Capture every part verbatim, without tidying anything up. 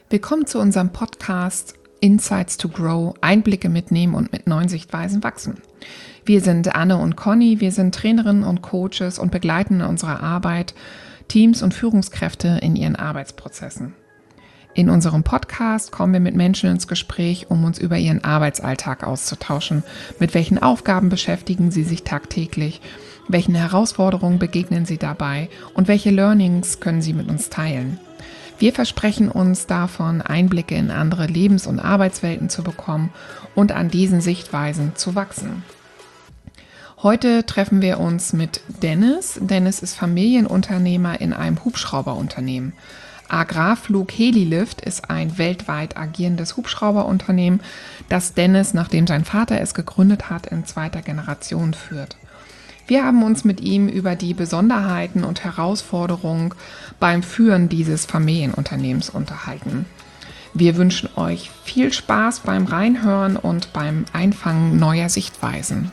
Willkommen zu unserem Podcast Insights to Grow, Einblicke mitnehmen und mit neuen Sichtweisen wachsen. Wir sind Anne und Conny, wir sind Trainerinnen und Coaches und begleiten in unserer Arbeit Teams und Führungskräfte in ihren Arbeitsprozessen. In unserem Podcast kommen wir mit Menschen ins Gespräch, um uns über ihren Arbeitsalltag auszutauschen. Mit welchen Aufgaben beschäftigen sie sich tagtäglich? Welchen Herausforderungen begegnen sie dabei? Und welche Learnings können sie mit uns teilen? Wir versprechen uns davon, Einblicke in andere Lebens- und Arbeitswelten zu bekommen und an diesen Sichtweisen zu wachsen. Heute treffen wir uns mit Dennis. Dennis ist Familienunternehmer in einem Hubschrauberunternehmen. Agrarflug Helilift ist ein weltweit agierendes Hubschrauberunternehmen, das Dennis, nachdem sein Vater es gegründet hat, in zweiter Generation führt. Wir haben uns mit ihm über die Besonderheiten und Herausforderungen beim Führen dieses Familienunternehmens unterhalten. Wir wünschen euch viel Spaß beim Reinhören und beim Einfangen neuer Sichtweisen.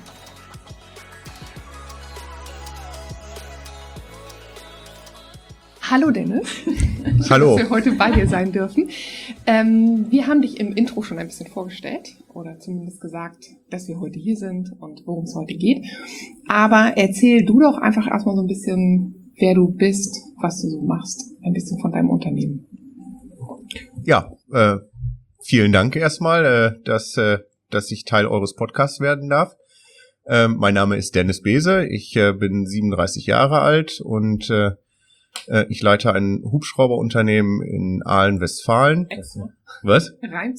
Hallo Dennis, Hallo. Dass wir heute bei dir sein dürfen. Ähm, wir haben dich im Intro schon ein bisschen vorgestellt oder zumindest gesagt, dass wir heute hier sind und worum es heute geht. Aber erzähl du doch einfach erstmal so ein bisschen, wer du bist, was du so machst, ein bisschen von deinem Unternehmen. Ja, äh, vielen Dank erstmal, äh, dass, äh, dass ich Teil eures Podcasts werden darf. Äh, mein Name ist Dennis Beese, ich äh, bin siebenunddreißig Jahre alt und äh, ich leite ein Hubschrauberunternehmen in Aalen, Westfalen. Extra. Was? Reimt.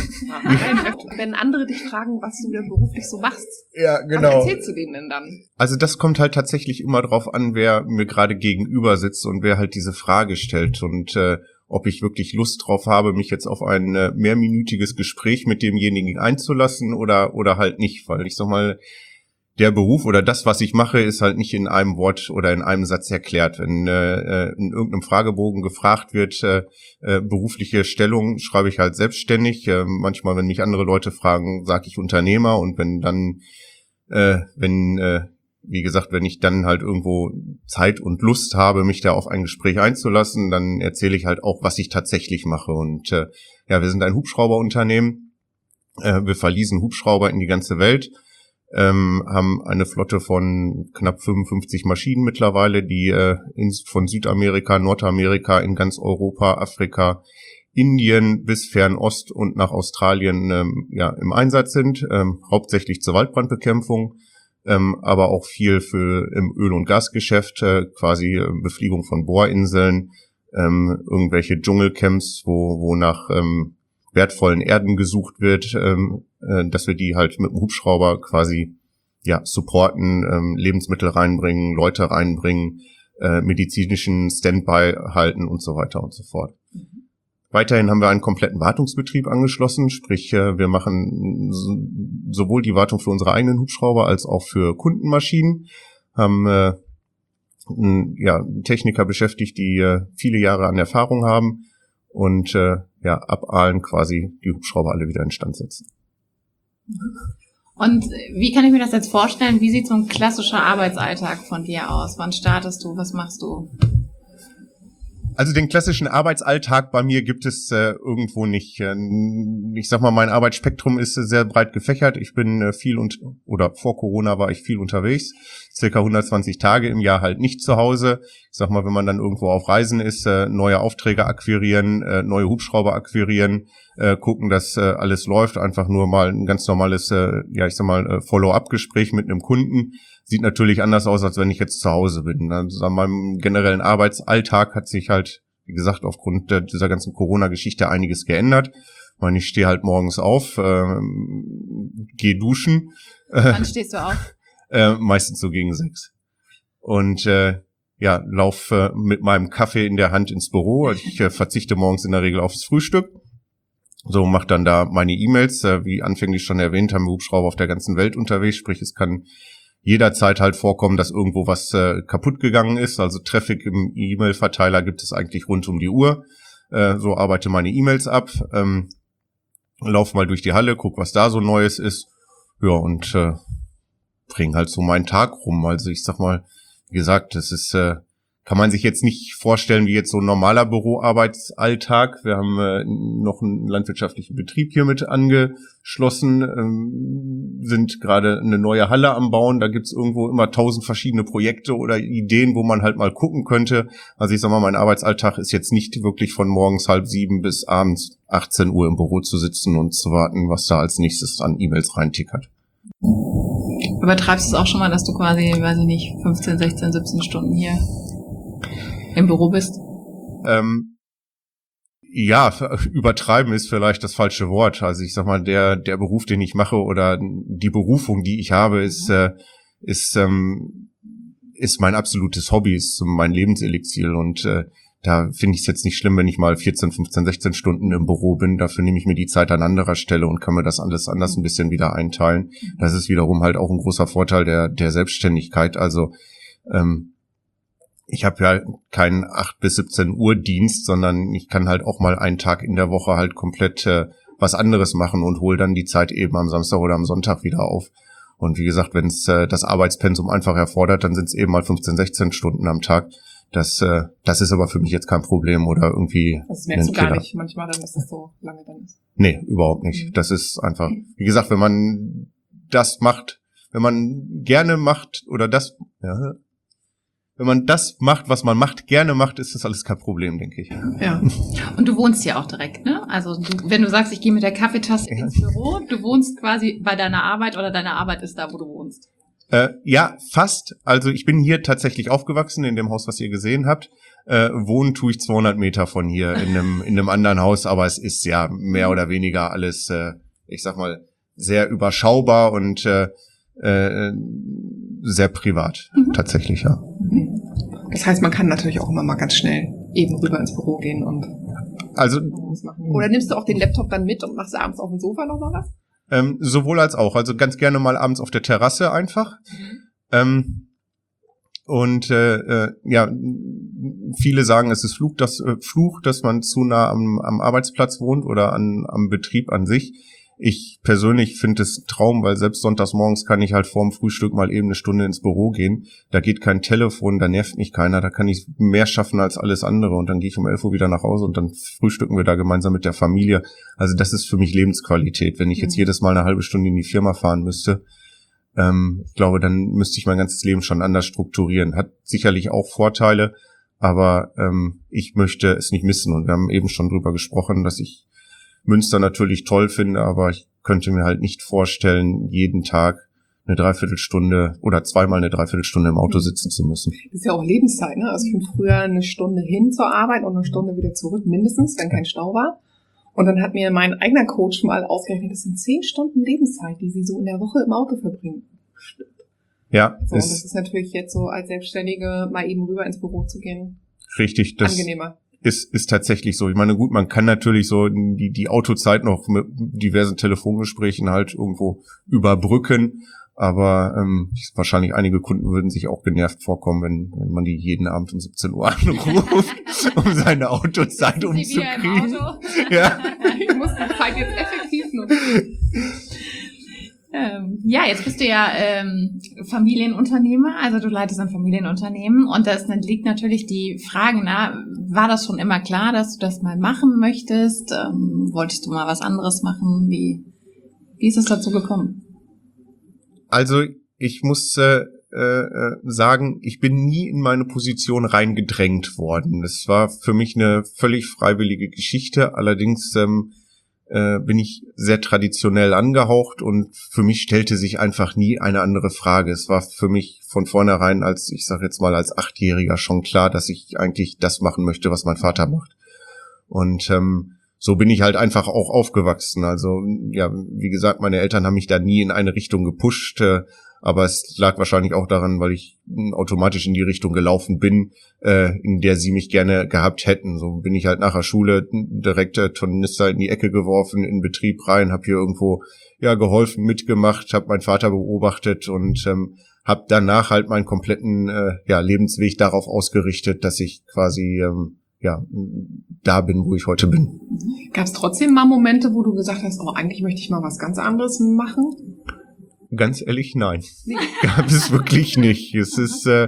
Wenn andere dich fragen, was du denn beruflich so machst, ja, genau. Was erzählst du denen denn dann? Also das kommt halt tatsächlich immer drauf an, wer mir gerade gegenüber sitzt und wer halt diese Frage stellt und äh, ob ich wirklich Lust drauf habe, mich jetzt auf ein äh, mehrminütiges Gespräch mit demjenigen einzulassen oder oder halt nicht, weil ich sag mal, der Beruf oder das, was ich mache, ist halt nicht in einem Wort oder in einem Satz erklärt. Wenn äh, in irgendeinem Fragebogen gefragt wird, äh, äh, berufliche Stellung, schreibe ich halt selbstständig. Äh, manchmal, wenn mich andere Leute fragen, sage ich Unternehmer. Und wenn dann, äh, wenn, äh, wie gesagt, wenn ich dann halt irgendwo Zeit und Lust habe, mich da auf ein Gespräch einzulassen, dann erzähle ich halt auch, was ich tatsächlich mache. Und äh, ja, wir sind ein Hubschrauberunternehmen. Äh, wir verließen Hubschrauber in die ganze Welt. Ähm, haben eine Flotte von knapp fünfundfünfzig Maschinen mittlerweile, die äh, in, von Südamerika, Nordamerika, in ganz Europa, Afrika, Indien bis Fernost und nach Australien ähm, ja im Einsatz sind, ähm, hauptsächlich zur Waldbrandbekämpfung, ähm, aber auch viel für im Öl- und Gasgeschäft, äh, quasi äh, Befliegung von Bohrinseln, ähm, irgendwelche Dschungelcamps, wo, wo nach ähm, wertvollen Erden gesucht wird, ähm, äh, dass wir die halt mit dem Hubschrauber quasi ja supporten, ähm, Lebensmittel reinbringen, Leute reinbringen, äh, medizinischen Standby halten und so weiter und so fort. Mhm. Weiterhin haben wir einen kompletten Wartungsbetrieb angeschlossen, sprich äh, wir machen so, sowohl die Wartung für unsere eigenen Hubschrauber als auch für Kundenmaschinen, haben äh, n, ja Techniker beschäftigt, die äh, viele Jahre an Erfahrung haben und äh, ja, ab Aalen quasi die Hubschrauber alle wieder instand setzen. Und wie kann ich mir das jetzt vorstellen? Wie sieht so ein klassischer Arbeitsalltag von dir aus? Wann startest du? Was machst du? Also den klassischen Arbeitsalltag bei mir gibt es äh, irgendwo nicht. Ich sag mal, mein Arbeitsspektrum ist äh, sehr breit gefächert. Ich bin äh, viel und oder vor Corona war ich viel unterwegs, circa hundertzwanzig Tage im Jahr halt nicht zu Hause. Ich sag mal, wenn man dann irgendwo auf Reisen ist, äh, neue Aufträge akquirieren, äh, neue Hubschrauber akquirieren, äh, gucken, dass äh, alles läuft. Einfach nur mal ein ganz normales, äh, ja ich sag mal, äh, Follow-up-Gespräch mit einem Kunden. Sieht natürlich anders aus, als wenn ich jetzt zu Hause bin. Also an meinem generellen Arbeitsalltag hat sich halt, wie gesagt, aufgrund der, dieser ganzen Corona-Geschichte einiges geändert. Ich meine, ich stehe halt morgens auf, äh, gehe duschen. Wann stehst du auf? Äh, meistens so gegen sechs. Und äh, ja, laufe äh, mit meinem Kaffee in der Hand ins Büro. Ich äh, verzichte morgens in der Regel aufs Frühstück. So, mache dann da meine E-Mails. Äh, wie anfänglich schon erwähnt, haben wir Hubschrauber auf der ganzen Welt unterwegs. Sprich, es kann jederzeit halt vorkommen, dass irgendwo was äh, kaputt gegangen ist. Also Traffic im E-Mail-Verteiler gibt es eigentlich rund um die Uhr. Äh, so arbeite meine E-Mails ab, ähm, lauf mal durch die Halle, guck, was da so Neues ist. Ja, und äh, bring halt so meinen Tag rum. Also ich sag mal, wie gesagt, das ist äh, kann man sich jetzt nicht vorstellen wie jetzt so ein normaler Büroarbeitsalltag. Wir haben äh, noch einen landwirtschaftlichen Betrieb hier mit angeschlossen, ähm, sind gerade eine neue Halle am Bauen. Da gibt's irgendwo immer tausend verschiedene Projekte oder Ideen, wo man halt mal gucken könnte. Also ich sag mal, mein Arbeitsalltag ist jetzt nicht wirklich von morgens halb sieben bis abends achtzehn Uhr im Büro zu sitzen und zu warten, was da als nächstes an E-Mails reintickert. Übertreibst du es auch schon mal, dass du quasi, weiß ich nicht, fünfzehn, sechzehn, siebzehn Stunden hier im Büro bist? Ähm, ja, übertreiben ist vielleicht das falsche Wort. Also ich sag mal, der der Beruf, den ich mache oder die Berufung, die ich habe, ist äh, ist ähm, ist mein absolutes Hobby, ist mein Lebenselixier und äh, da finde ich es jetzt nicht schlimm, wenn ich mal vierzehn, fünfzehn, sechzehn Stunden im Büro bin. Dafür nehme ich mir die Zeit an anderer Stelle und kann mir das alles anders ein bisschen wieder einteilen. Das ist wiederum halt auch ein großer Vorteil der der Selbstständigkeit. Also ähm, ich habe ja keinen acht bis siebzehn Uhr Dienst, sondern ich kann halt auch mal einen Tag in der Woche halt komplett äh, was anderes machen und hole dann die Zeit eben am Samstag oder am Sonntag wieder auf. Und wie gesagt, wenn es äh, das Arbeitspensum einfach erfordert, dann sind es eben mal fünfzehn, sechzehn Stunden am Tag. Das äh, das ist aber für mich jetzt kein Problem oder irgendwie. Das merkst du gar nicht manchmal, dann, dass das so lange dann ist. Nee, überhaupt nicht. Mhm. Das ist einfach, wie gesagt, wenn man das macht, wenn man gerne macht oder das, ja, wenn man das macht, was man macht, gerne macht, ist das alles kein Problem, denke ich. Ja. Und du wohnst ja auch direkt, ne? Also du, wenn du sagst, ich gehe mit der Kaffeetasse ja. ins Büro, du wohnst quasi bei deiner Arbeit oder deine Arbeit ist da, wo du wohnst. Äh, ja, fast. Also ich bin hier tatsächlich aufgewachsen, in dem Haus, was ihr gesehen habt. Äh, wohnen tue ich zweihundert Meter von hier in einem, in einem anderen Haus, aber es ist ja mehr oder weniger alles, äh, ich sag mal, sehr überschaubar und äh, äh, sehr privat, mhm. tatsächlich, ja. Das heißt, man kann natürlich auch immer mal ganz schnell eben rüber ins Büro gehen und also was machen. Oder nimmst du auch den Laptop dann mit und machst abends auf dem Sofa noch mal was? Ähm, sowohl als auch. Also ganz gerne mal abends auf der Terrasse einfach. Mhm. Ähm, und äh, äh, ja, viele sagen, es ist Fluch, dass, äh, Fluch, dass man zu nah am, am Arbeitsplatz wohnt oder an, am Betrieb an sich. Ich persönlich finde es ein Traum, weil selbst sonntags morgens kann ich halt vorm Frühstück mal eben eine Stunde ins Büro gehen. Da geht kein Telefon, da nervt mich keiner, da kann ich mehr schaffen als alles andere und dann gehe ich um elf Uhr wieder nach Hause und dann frühstücken wir da gemeinsam mit der Familie. Also das ist für mich Lebensqualität. Wenn ich jetzt jedes Mal eine halbe Stunde in die Firma fahren müsste, ähm, ich glaube, dann müsste ich mein ganzes Leben schon anders strukturieren. Hat sicherlich auch Vorteile, aber ähm, ich möchte es nicht missen und wir haben eben schon drüber gesprochen, dass ich Münster natürlich toll finde, aber ich könnte mir halt nicht vorstellen, jeden Tag eine Dreiviertelstunde oder zweimal eine Dreiviertelstunde im Auto sitzen zu müssen. Das ist ja auch Lebenszeit, ne? Also ich bin früher eine Stunde hin zur Arbeit und eine Stunde wieder zurück, mindestens, wenn kein Stau war. Und dann hat mir mein eigener Coach mal ausgerechnet, das sind zehn Stunden Lebenszeit, die sie so in der Woche im Auto verbringen. Stimmt. Ja. So, und das ist natürlich jetzt so als Selbstständige mal eben rüber ins Büro zu gehen. Richtig, das angenehmer. Ist, ist tatsächlich so. Ich meine, gut, man kann natürlich so die, die Autozeit noch mit diversen Telefongesprächen halt irgendwo überbrücken, aber ähm, wahrscheinlich einige Kunden würden sich auch genervt vorkommen, wenn, wenn man die jeden Abend um siebzehn Uhr anruft, um seine Autozeit umzukriegen. Auto? Ja. Ich muss die Zeit jetzt effektiv nutzen. Ähm, ja, jetzt bist du ja ähm, Familienunternehmer, also du leitest ein Familienunternehmen und das liegt natürlich die Frage, na, war das schon immer klar, dass du das mal machen möchtest? Ähm, wolltest du mal was anderes machen? Wie, wie ist es dazu gekommen? Also ich muss äh, äh, sagen, ich bin nie in meine Position reingedrängt worden. Das war für mich eine völlig freiwillige Geschichte, allerdings ähm, äh, bin ich sehr traditionell angehaucht und für mich stellte sich einfach nie eine andere Frage. Es war für mich von vornherein als, ich sage jetzt mal als Achtjähriger schon klar, dass ich eigentlich das machen möchte, was mein Vater macht. Und ähm, so bin ich halt einfach auch aufgewachsen. Also ja, wie gesagt, meine Eltern haben mich da nie in eine Richtung gepusht, äh, aber es lag wahrscheinlich auch daran, weil ich automatisch in die Richtung gelaufen bin, äh, in der sie mich gerne gehabt hätten. So bin ich halt nach der Schule direkt äh, Tornister in die Ecke geworfen, in den Betrieb rein, habe hier irgendwo ja geholfen, mitgemacht, habe meinen Vater beobachtet und ähm, habe danach halt meinen kompletten äh, ja Lebensweg darauf ausgerichtet, dass ich quasi ähm, ja da bin, wo ich heute bin. Gab es trotzdem mal Momente, wo du gesagt hast, oh, eigentlich möchte ich mal was ganz anderes machen? Ganz ehrlich, nein. Nee. Gab es wirklich nicht. Es ist, äh,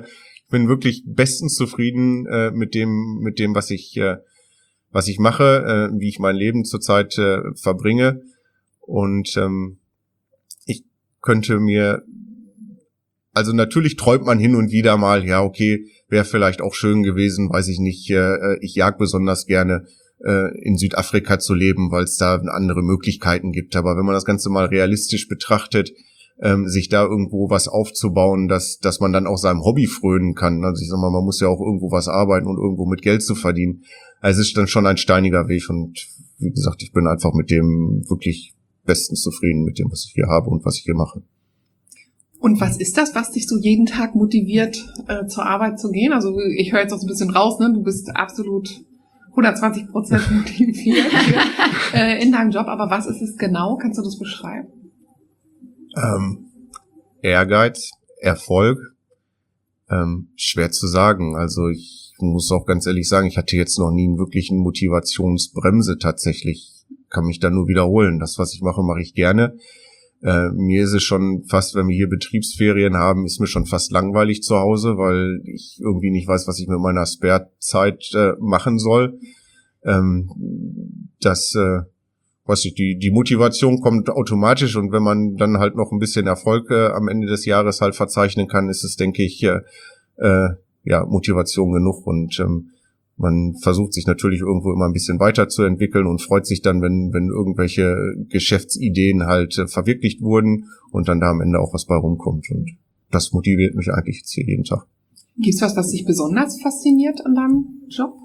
ich bin wirklich bestens zufrieden äh, mit dem, mit dem, was ich, äh, was ich mache, äh, wie ich mein Leben zurzeit äh, verbringe. Und ähm, ich könnte mir, also natürlich träumt man hin und wieder mal, ja okay, wäre vielleicht auch schön gewesen, weiß ich nicht, äh, ich jag besonders gerne, äh, in Südafrika zu leben, weil es da andere Möglichkeiten gibt. Aber wenn man das Ganze mal realistisch betrachtet, ähm, sich da irgendwo was aufzubauen, dass dass man dann auch seinem Hobby frönen kann. Also ich sag mal, man muss ja auch irgendwo was arbeiten und irgendwo mit Geld zu verdienen. Also es ist dann schon ein steiniger Weg und wie gesagt, ich bin einfach mit dem wirklich bestens zufrieden mit dem, was ich hier habe und was ich hier mache. Und was ist das, was dich so jeden Tag motiviert, äh, zur Arbeit zu gehen? Also ich höre jetzt auch so ein bisschen raus, ne? Du bist absolut hundertzwanzig Prozent motiviert äh, in deinem Job. Aber was ist es genau? Kannst du das beschreiben? Ähm, Ehrgeiz, Erfolg, ähm, schwer zu sagen. Also ich muss auch ganz ehrlich sagen, ich hatte jetzt noch nie einen wirklichen Motivationsbremse tatsächlich. Kann mich da nur wiederholen. Das, was ich mache, mache ich gerne. Äh, mir ist es schon fast, wenn wir hier Betriebsferien haben, ist mir schon fast langweilig zu Hause, weil ich irgendwie nicht weiß, was ich mit meiner Spare-Zeit äh, machen soll. Ähm, das, äh, weiß ich, die, die Motivation kommt automatisch und wenn man dann halt noch ein bisschen Erfolg äh, am Ende des Jahres halt verzeichnen kann, ist es, denke ich, äh, äh, ja, Motivation genug und ähm, man versucht sich natürlich irgendwo immer ein bisschen weiterzuentwickeln und freut sich dann, wenn wenn irgendwelche Geschäftsideen halt äh, verwirklicht wurden und dann da am Ende auch was bei rumkommt. Und das motiviert mich eigentlich jetzt hier jeden Tag. Gibt's was, was dich besonders fasziniert an deinem Job?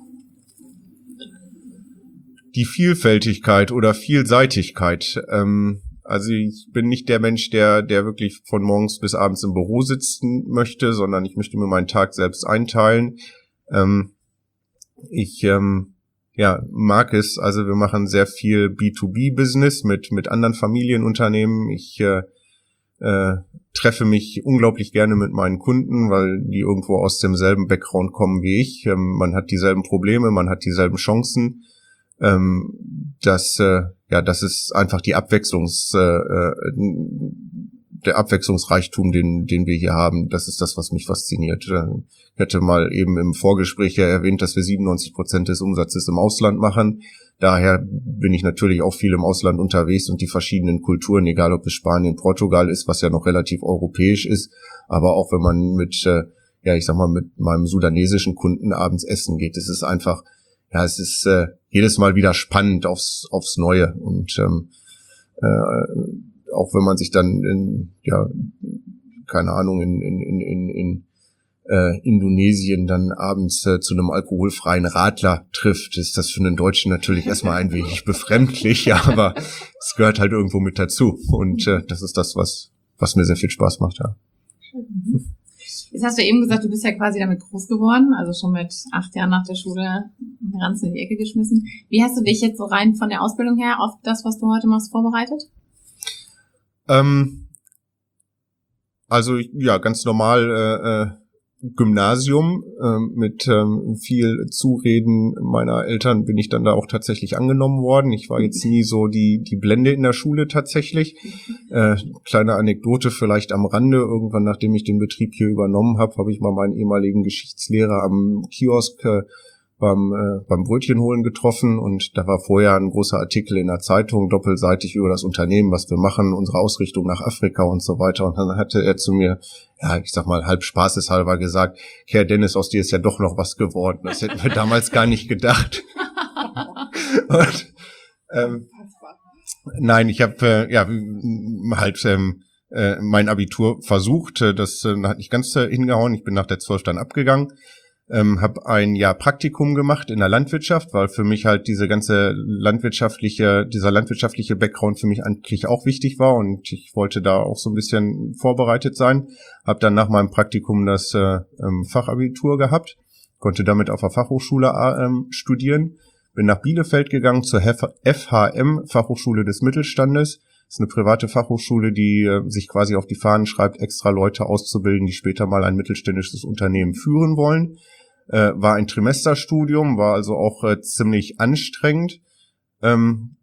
Die Vielfältigkeit oder Vielseitigkeit. Ähm, also ich bin nicht der Mensch, der der wirklich von morgens bis abends im Büro sitzen möchte, sondern ich möchte mir meinen Tag selbst einteilen. Ähm, Ich ähm, ja mag es, also wir machen sehr viel B zwei B Business mit mit anderen Familienunternehmen. Ich äh, äh, treffe mich unglaublich gerne mit meinen Kunden, weil die irgendwo aus demselben Background kommen wie ich. Ähm, man hat dieselben Probleme, man hat dieselben Chancen. Ähm, das äh, ja, das ist einfach die Abwechslungs äh, der Abwechslungsreichtum, den den wir hier haben. Das ist das, was mich fasziniert. Ich hatte mal eben im Vorgespräch ja erwähnt, dass wir siebenundneunzig Prozent des Umsatzes im Ausland machen. Daher bin ich natürlich auch viel im Ausland unterwegs und die verschiedenen Kulturen, egal ob es Spanien, Portugal ist, was ja noch relativ europäisch ist, aber auch wenn man mit, äh, ja, ich sag mal, mit meinem sudanesischen Kunden abends essen geht, es ist einfach, ja, es ist äh, jedes Mal wieder spannend aufs aufs Neue und ähm, äh, auch wenn man sich dann in, ja, keine Ahnung, in in in in, in äh, Indonesien dann abends äh, zu einem alkoholfreien Radler trifft, ist das für einen Deutschen natürlich erstmal ein wenig befremdlich, ja, aber es gehört halt irgendwo mit dazu und äh, das ist das, was was mir sehr viel Spaß macht, ja. Jetzt hast du eben gesagt, du bist ja quasi damit groß geworden, also schon mit acht Jahren nach der Schule den Ranzen in die Ecke geschmissen. Wie hast du dich jetzt so rein von der Ausbildung her auf das, was du heute machst, vorbereitet? Ähm, also ja, ganz normal äh, äh, Gymnasium äh, mit ähm, viel Zureden meiner Eltern bin ich dann da auch tatsächlich angenommen worden. Ich war jetzt nie so die die Blende in der Schule tatsächlich. Äh, kleine Anekdote vielleicht am Rande. Irgendwann, nachdem ich den Betrieb hier übernommen habe, habe ich mal meinen ehemaligen Geschichtslehrer am Kiosk äh, beim äh, beim Brötchen holen getroffen und da war vorher ein großer Artikel in der Zeitung, doppelseitig über das Unternehmen, was wir machen, unsere Ausrichtung nach Afrika und so weiter. Und dann hatte er zu mir, ja, ich sag mal, halb spaßeshalber gesagt, Herr Dennis, aus dir ist ja doch noch was geworden. Das hätten wir damals gar nicht gedacht. und, ähm, nein, ich habe äh, ja halt ähm, äh, mein Abitur versucht. Das äh, hat nicht ganz äh, hingehauen. Ich bin nach der zwölf dann abgegangen. Ähm, habe ein Jahr Praktikum gemacht in der Landwirtschaft, weil für mich halt diese ganze landwirtschaftliche, dieser landwirtschaftliche Background für mich eigentlich auch wichtig war und ich wollte da auch so ein bisschen vorbereitet sein. Habe dann nach meinem Praktikum das äh, ähm, Fachabitur gehabt, konnte damit auf der Fachhochschule äh, studieren, bin nach Bielefeld gegangen zur F H M, Fachhochschule des Mittelstandes. Das ist eine private Fachhochschule, die äh, sich quasi auf die Fahnen schreibt, extra Leute auszubilden, die später mal ein mittelständisches Unternehmen führen wollen. Äh, war ein Trimesterstudium, war also auch äh, ziemlich anstrengend. Ähm,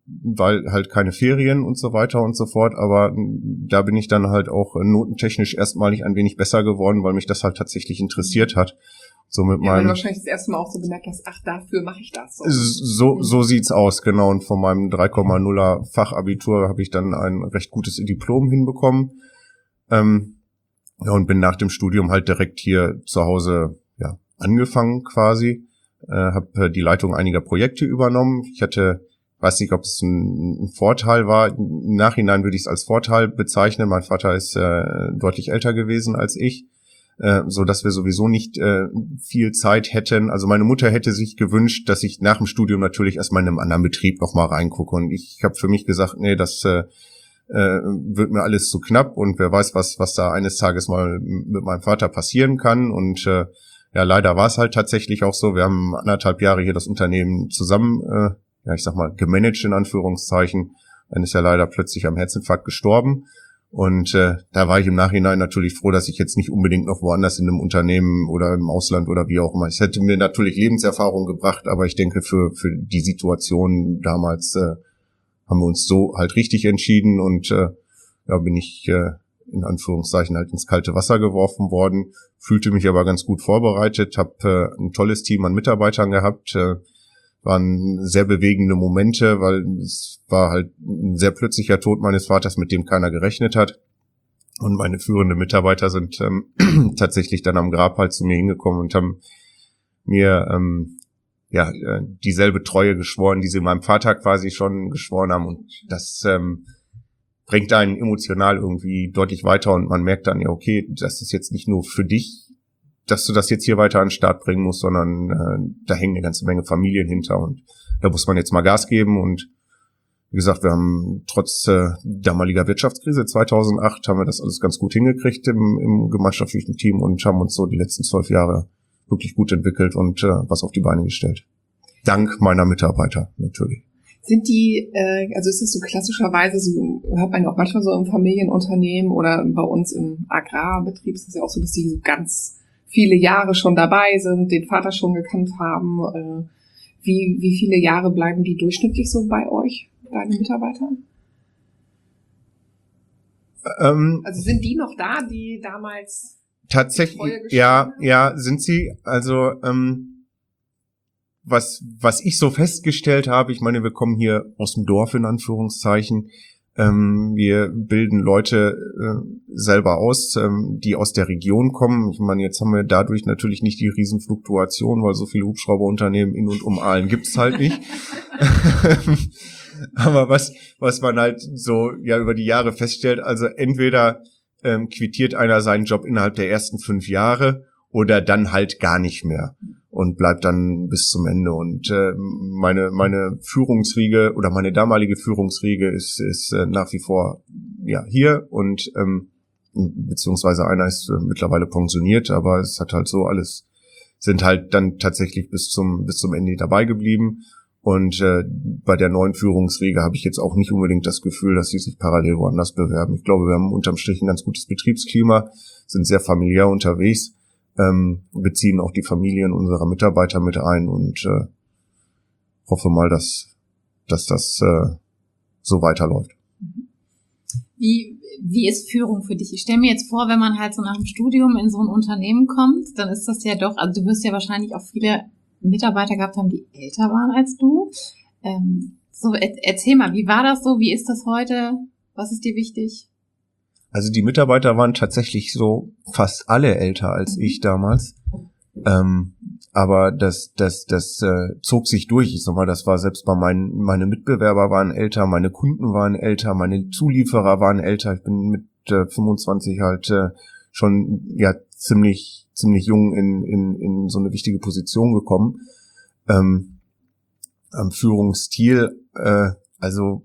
weil halt keine Ferien und so weiter und so fort, aber da bin ich dann halt auch notentechnisch erstmalig ein wenig besser geworden, weil mich das halt tatsächlich interessiert hat. So mit ja, meinem, weil du wahrscheinlich das erste Mal auch so gemerkt hast, ach, dafür mache ich das. So, so, so sieht's aus, genau. Und von meinem drei Komma nuller Fachabitur habe ich dann ein recht gutes Diplom hinbekommen. Ähm, ja, und bin nach dem Studium halt direkt hier zu Hause ja angefangen quasi. Äh, habe die Leitung einiger Projekte übernommen. Ich hatte, weiß nicht, ob es ein, ein Vorteil war. Im Nachhinein würde ich es als Vorteil bezeichnen. Mein Vater ist äh, deutlich älter gewesen als ich, äh, so dass wir sowieso nicht äh, viel Zeit hätten. Also meine Mutter hätte sich gewünscht, dass ich nach dem Studium natürlich erstmal in einem anderen Betrieb noch mal reingucke. Und ich habe für mich gesagt, nee, das äh, äh, wird mir alles zu knapp. Und wer weiß, was was da eines Tages mal mit meinem Vater passieren kann. Und äh, ja, leider war es halt tatsächlich auch so. Wir haben anderthalb Jahre hier das Unternehmen zusammen, äh, ja, ich sag mal, gemanagt in Anführungszeichen. Dann ist er leider plötzlich am Herzinfarkt gestorben. Und äh, da war ich im Nachhinein natürlich froh, dass ich jetzt nicht unbedingt noch woanders in einem Unternehmen oder im Ausland oder wie auch immer. Es hätte mir natürlich Lebenserfahrung gebracht, aber ich denke, für für die Situation damals äh, haben wir uns so halt richtig entschieden. Und äh, da bin ich äh, in Anführungszeichen halt ins kalte Wasser geworfen worden, fühlte mich aber ganz gut vorbereitet, habe äh, ein tolles Team an Mitarbeitern gehabt, äh, waren sehr bewegende Momente, weil es war halt ein sehr plötzlicher Tod meines Vaters, mit dem keiner gerechnet hat. Und meine führenden Mitarbeiter sind ähm, tatsächlich dann am Grab halt zu mir hingekommen und haben mir ähm, ja äh, dieselbe Treue geschworen, die sie meinem Vater quasi schon geschworen haben. Und das ähm, bringt einen emotional irgendwie deutlich weiter und man merkt dann, ja okay, das ist jetzt nicht nur für dich, dass du das jetzt hier weiter an den Start bringen musst, sondern äh, da hängen eine ganze Menge Familien hinter und da muss man jetzt mal Gas geben. Und wie gesagt, wir haben trotz äh, damaliger Wirtschaftskrise zweitausendacht haben wir das alles ganz gut hingekriegt im, im gemeinschaftlichen Team und haben uns so die letzten zwölf Jahre wirklich gut entwickelt und äh, was auf die Beine gestellt. Dank meiner Mitarbeiter natürlich. Sind die, äh, also ist es so klassischerweise, so hört man ja auch manchmal so im Familienunternehmen oder bei uns im Agrarbetrieb ist es ja auch so, dass die so ganz viele Jahre schon dabei sind, den Vater schon gekannt haben. Äh, wie, wie viele Jahre bleiben die durchschnittlich so bei euch, deine Mitarbeiter? Ähm, also sind die noch da, die damals tatsächlich, ja, ja, sind sie. Also ähm, was was ich so festgestellt habe, ich meine, wir kommen hier aus dem Dorf in Anführungszeichen. Ähm, wir bilden Leute äh, selber aus, ähm, die aus der Region kommen. Ich meine, jetzt haben wir dadurch natürlich nicht die Riesenfluktuation, weil so viele Hubschrauberunternehmen in und um Aalen gibt's halt nicht. Aber was was man halt so ja über die Jahre feststellt, also entweder ähm, quittiert einer seinen Job innerhalb der ersten fünf Jahre oder dann halt gar nicht mehr und bleibt dann bis zum Ende. Und äh, meine meine Führungsriege oder meine damalige Führungsriege ist ist äh, nach wie vor ja hier und ähm, beziehungsweise einer ist äh, mittlerweile pensioniert, aber es hat halt so alles, sind halt dann tatsächlich bis zum bis zum Ende dabei geblieben. Und äh, bei der neuen Führungsriege habe ich jetzt auch nicht unbedingt das Gefühl, dass sie sich parallel woanders bewerben. Ich glaube, wir haben unterm Strich ein ganz gutes Betriebsklima, sind sehr familiär unterwegs, ähm, beziehen auch die Familien unserer Mitarbeiter mit ein und äh, hoffe mal, dass dass das äh, so weiterläuft. Wie wie ist Führung für dich? Ich stelle mir jetzt vor, wenn man halt so nach dem Studium in so ein Unternehmen kommt, dann ist das ja doch, also du wirst ja wahrscheinlich auch viele Mitarbeiter gehabt haben, die älter waren als du. Ähm, so, erzähl mal, wie war das so? Wie ist das heute? Was ist dir wichtig? Also die Mitarbeiter waren tatsächlich so fast alle älter als mhm. ich damals. Ähm, aber das, das, das äh, zog sich durch. Ich sag mal, das war selbst bei meinen, meine Mitbewerber waren älter, meine Kunden waren älter, meine Zulieferer waren älter. Ich bin mit äh, fünfundzwanzig halt äh, schon ja ziemlich ziemlich jung in in in so eine wichtige Position gekommen. Ähm, am Führungsstil, äh, also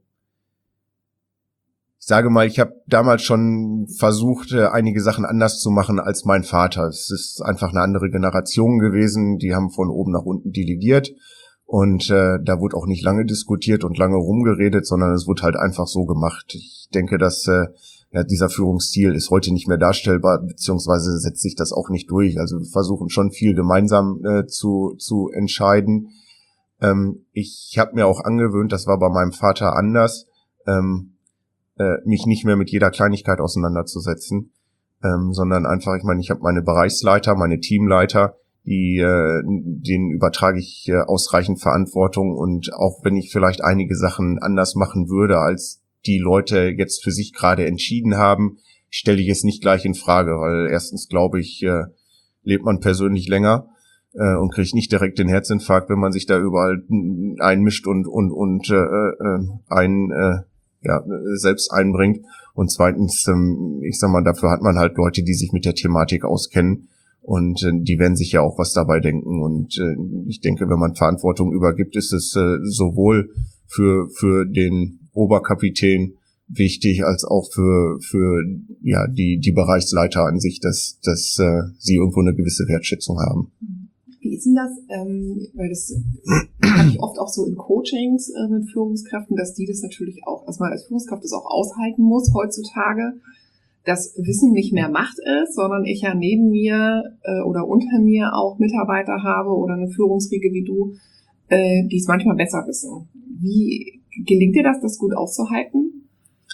ich sage mal, ich habe damals schon versucht, äh, einige Sachen anders zu machen als mein Vater. Es ist einfach eine andere Generation gewesen, die haben von oben nach unten delegiert und äh, da wurde auch nicht lange diskutiert und lange rumgeredet, sondern es wurde halt einfach so gemacht. Ich denke, dass äh, ja, dieser Führungsstil ist heute nicht mehr darstellbar, beziehungsweise setzt sich das auch nicht durch. Also wir versuchen schon viel gemeinsam äh, zu zu entscheiden. Ähm, ich habe mir auch angewöhnt, das war bei meinem Vater anders, ähm, äh, mich nicht mehr mit jeder Kleinigkeit auseinanderzusetzen, ähm, sondern einfach, ich meine, ich habe meine Bereichsleiter, meine Teamleiter, die, äh, denen übertrage ich äh, ausreichend Verantwortung, und auch wenn ich vielleicht einige Sachen anders machen würde, als die Leute jetzt für sich gerade entschieden haben, stelle ich es nicht gleich in Frage, weil erstens glaube ich, äh, lebt man persönlich länger äh, und kriegt nicht direkt den Herzinfarkt, wenn man sich da überall einmischt und und und äh, äh, ein äh, ja selbst einbringt. Und zweitens, ähm, ich sag mal, dafür hat man halt Leute, die sich mit der Thematik auskennen, und äh, die werden sich ja auch was dabei denken. Und äh, ich denke, wenn man Verantwortung übergibt, ist es äh, sowohl für für den Oberkapitän wichtig, als auch für für ja die die Bereichsleiter an sich, dass dass äh, sie irgendwo eine gewisse Wertschätzung haben. Wie ist denn das? Ähm, weil das habe ich oft auch so in Coachings äh, mit Führungskräften, dass die das natürlich auch, dass man als Führungskraft das auch aushalten muss heutzutage, dass Wissen nicht mehr Macht ist, sondern ich ja neben mir äh, oder unter mir auch Mitarbeiter habe oder eine Führungsriege wie du, äh, die es manchmal besser wissen. Wie gelingt dir das, das gut auszuhalten?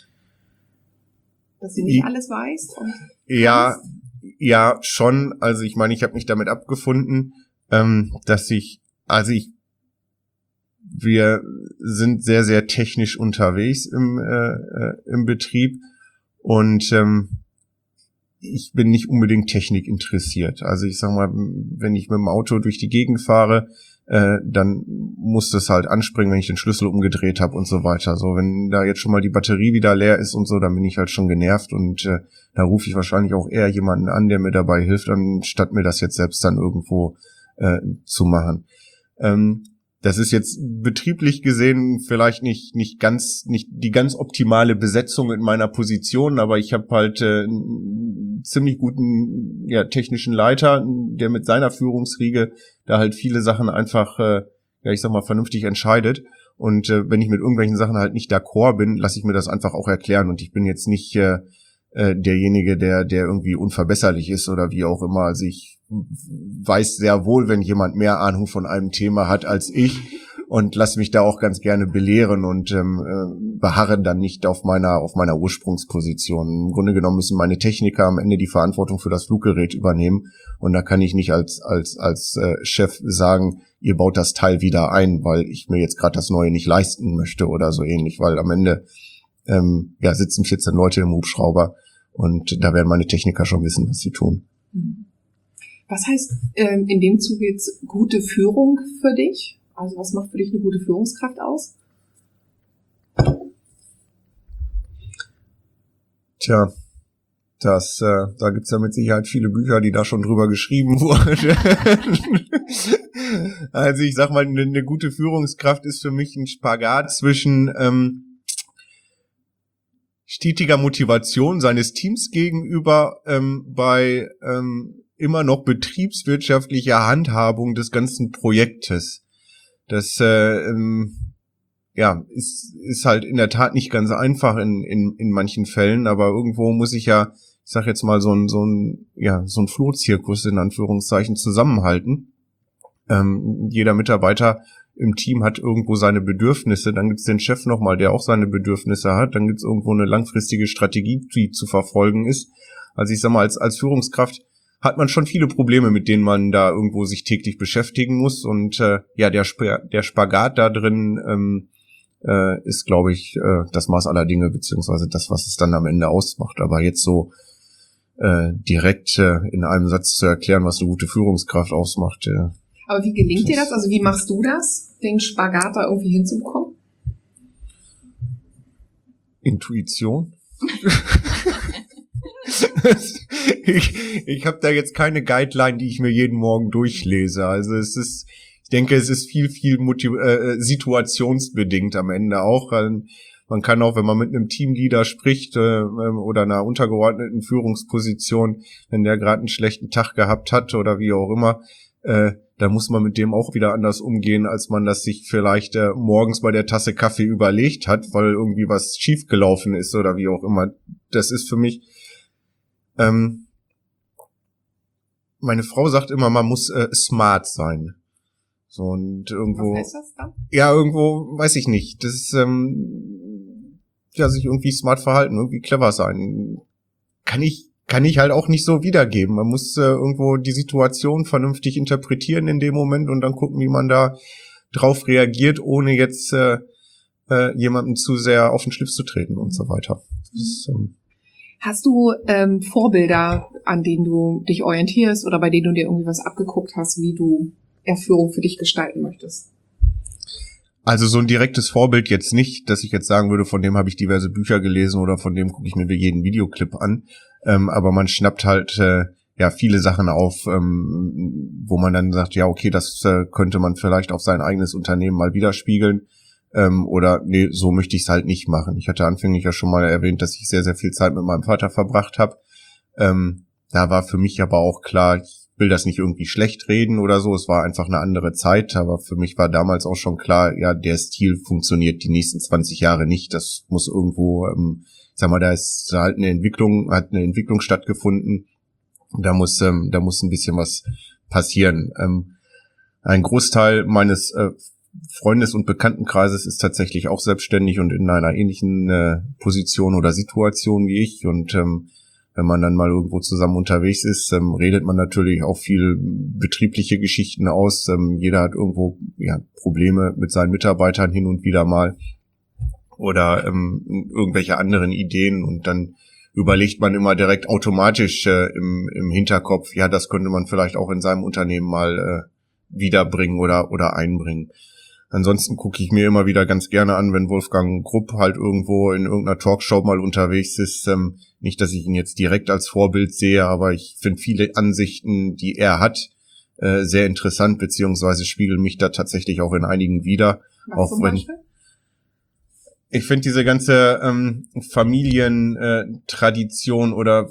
Dass du nicht alles weißt? Und ja, ja, schon. Also ich meine, ich habe mich damit abgefunden, ähm, dass ich, also ich, wir sind sehr, sehr technisch unterwegs im, äh, äh, im Betrieb, und ähm, ich bin nicht unbedingt Technik interessiert. Also ich sag mal, wenn ich mit dem Auto durch die Gegend fahre, äh, dann muss das halt anspringen, wenn ich den Schlüssel umgedreht habe und so weiter. So, wenn da jetzt schon mal die Batterie wieder leer ist und so, dann bin ich halt schon genervt, und äh, da rufe ich wahrscheinlich auch eher jemanden an, der mir dabei hilft, anstatt mir das jetzt selbst dann irgendwo äh, zu machen. Ähm, das ist jetzt betrieblich gesehen vielleicht nicht nicht ganz nicht die ganz optimale Besetzung in meiner Position, aber ich habe halt äh, einen ziemlich guten ja technischen Leiter, der mit seiner Führungsriege da halt viele Sachen einfach äh, ja ich sag mal vernünftig entscheidet, und äh, wenn ich mit irgendwelchen Sachen halt nicht d'accord bin, lasse ich mir das einfach auch erklären, und ich bin jetzt nicht äh, äh, derjenige, der der irgendwie unverbesserlich ist oder wie auch immer. Also ich weiß sehr wohl, wenn jemand mehr Ahnung von einem Thema hat als ich, und lasse mich da auch ganz gerne belehren und ähm, äh, beharre dann nicht auf meiner auf meiner Ursprungsposition. Im Grunde genommen müssen meine Techniker am Ende die Verantwortung für das Fluggerät übernehmen, und da kann ich nicht als als als äh, Chef sagen, ihr baut das Teil wieder ein, weil ich mir jetzt gerade das Neue nicht leisten möchte oder so ähnlich, weil am Ende ähm, ja sitzen vierzehn Leute im Hubschrauber, und da werden meine Techniker schon wissen, was sie tun. Was heißt ähm, in dem Zuge jetzt gute Führung für dich? Also was macht für dich eine gute Führungskraft aus? Tja, das, äh, da gibt's ja mit Sicherheit viele Bücher, die da schon drüber geschrieben wurden. Also ich sag mal, eine, eine gute Führungskraft ist für mich ein Spagat zwischen ähm, stetiger Motivation seines Teams gegenüber ähm, bei ähm, immer noch betriebswirtschaftlicher Handhabung des ganzen Projektes. Das äh, ähm, ja ist ist halt in der Tat nicht ganz einfach in in in manchen Fällen, aber irgendwo muss ich ja, ich sag jetzt mal, so ein so ein ja so ein Flohzirkus in Anführungszeichen zusammenhalten. Ähm, jeder Mitarbeiter im Team hat irgendwo seine Bedürfnisse, dann gibt's den Chef nochmal, der auch seine Bedürfnisse hat, dann gibt's irgendwo eine langfristige Strategie, die zu verfolgen ist. Also ich sag mal, als als Führungskraft hat man schon viele Probleme, mit denen man da irgendwo sich täglich beschäftigen muss, und äh, ja, der Sp- der Spagat da drin ähm, äh, ist, glaube ich, äh, das Maß aller Dinge, beziehungsweise das, was es dann am Ende ausmacht. Aber jetzt so äh, direkt äh, in einem Satz zu erklären, was eine gute Führungskraft ausmacht. Äh, Aber wie gelingt dir das? Also wie machst du das, den Spagat da irgendwie hinzubekommen? Intuition. ich ich habe da jetzt keine Guideline, die ich mir jeden Morgen durchlese. Also es ist, ich denke, es ist viel, viel motiv- äh, situationsbedingt am Ende auch. Man kann auch, wenn man mit einem Teamleader spricht äh, oder einer untergeordneten Führungsposition, wenn der gerade einen schlechten Tag gehabt hat oder wie auch immer, äh, da muss man mit dem auch wieder anders umgehen, als man das sich vielleicht äh, morgens bei der Tasse Kaffee überlegt hat, weil irgendwie was schiefgelaufen ist oder wie auch immer. Das ist für mich Ähm, meine Frau sagt immer, man muss äh, smart sein. So, und irgendwo. Was heißt das dann? Ja, irgendwo, weiß ich nicht. Das ist, ähm, ja, sich irgendwie smart verhalten, irgendwie clever sein. Kann ich, kann ich halt auch nicht so wiedergeben. Man muss äh, irgendwo die Situation vernünftig interpretieren in dem Moment und dann gucken, wie man da drauf reagiert, ohne jetzt äh, äh, jemandem zu sehr auf den Schlips zu treten und so weiter. Das ist, ähm, Hast du ähm, Vorbilder, an denen du dich orientierst oder bei denen du dir irgendwie was abgeguckt hast, wie du Führung für dich gestalten möchtest? Also so ein direktes Vorbild jetzt nicht, dass ich jetzt sagen würde, von dem habe ich diverse Bücher gelesen oder von dem gucke ich mir jeden Videoclip an. Ähm, aber man schnappt halt äh, ja viele Sachen auf, ähm, wo man dann sagt, ja okay, das äh, könnte man vielleicht auf sein eigenes Unternehmen mal widerspiegeln. Ähm, oder nee, so möchte ich es halt nicht machen. Ich hatte anfänglich ja schon mal erwähnt, dass ich sehr, sehr viel Zeit mit meinem Vater verbracht habe. Ähm, da war für mich aber auch klar, ich will das nicht irgendwie schlecht reden oder so. Es war einfach eine andere Zeit, aber für mich war damals auch schon klar, ja, der Stil funktioniert die nächsten zwanzig Jahre nicht. Das muss irgendwo, ähm, sag mal, da ist halt eine Entwicklung, hat eine Entwicklung stattgefunden. Da muss, ähm, da muss ein bisschen was passieren. Ähm, ein Großteil meines äh, Freundes- und Bekanntenkreises ist tatsächlich auch selbstständig und in einer ähnlichen äh, Position oder Situation wie ich. Und ähm, wenn man dann mal irgendwo zusammen unterwegs ist, ähm, redet man natürlich auch viel betriebliche Geschichten aus. Ähm, jeder hat irgendwo ja Probleme mit seinen Mitarbeitern hin und wieder mal oder ähm, irgendwelche anderen Ideen. Und dann überlegt man immer direkt automatisch äh, im, im Hinterkopf, ja, das könnte man vielleicht auch in seinem Unternehmen mal äh, wiederbringen oder oder einbringen. Ansonsten gucke ich mir immer wieder ganz gerne an, wenn Wolfgang Grupp halt irgendwo in irgendeiner Talkshow mal unterwegs ist. Ähm, nicht, dass ich ihn jetzt direkt als Vorbild sehe, aber ich finde viele Ansichten, die er hat, äh, sehr interessant, beziehungsweise spiegeln mich da tatsächlich auch in einigen wider. Was auch zum wenn Beispiel? Ich finde diese ganze ähm, Familientradition äh, oder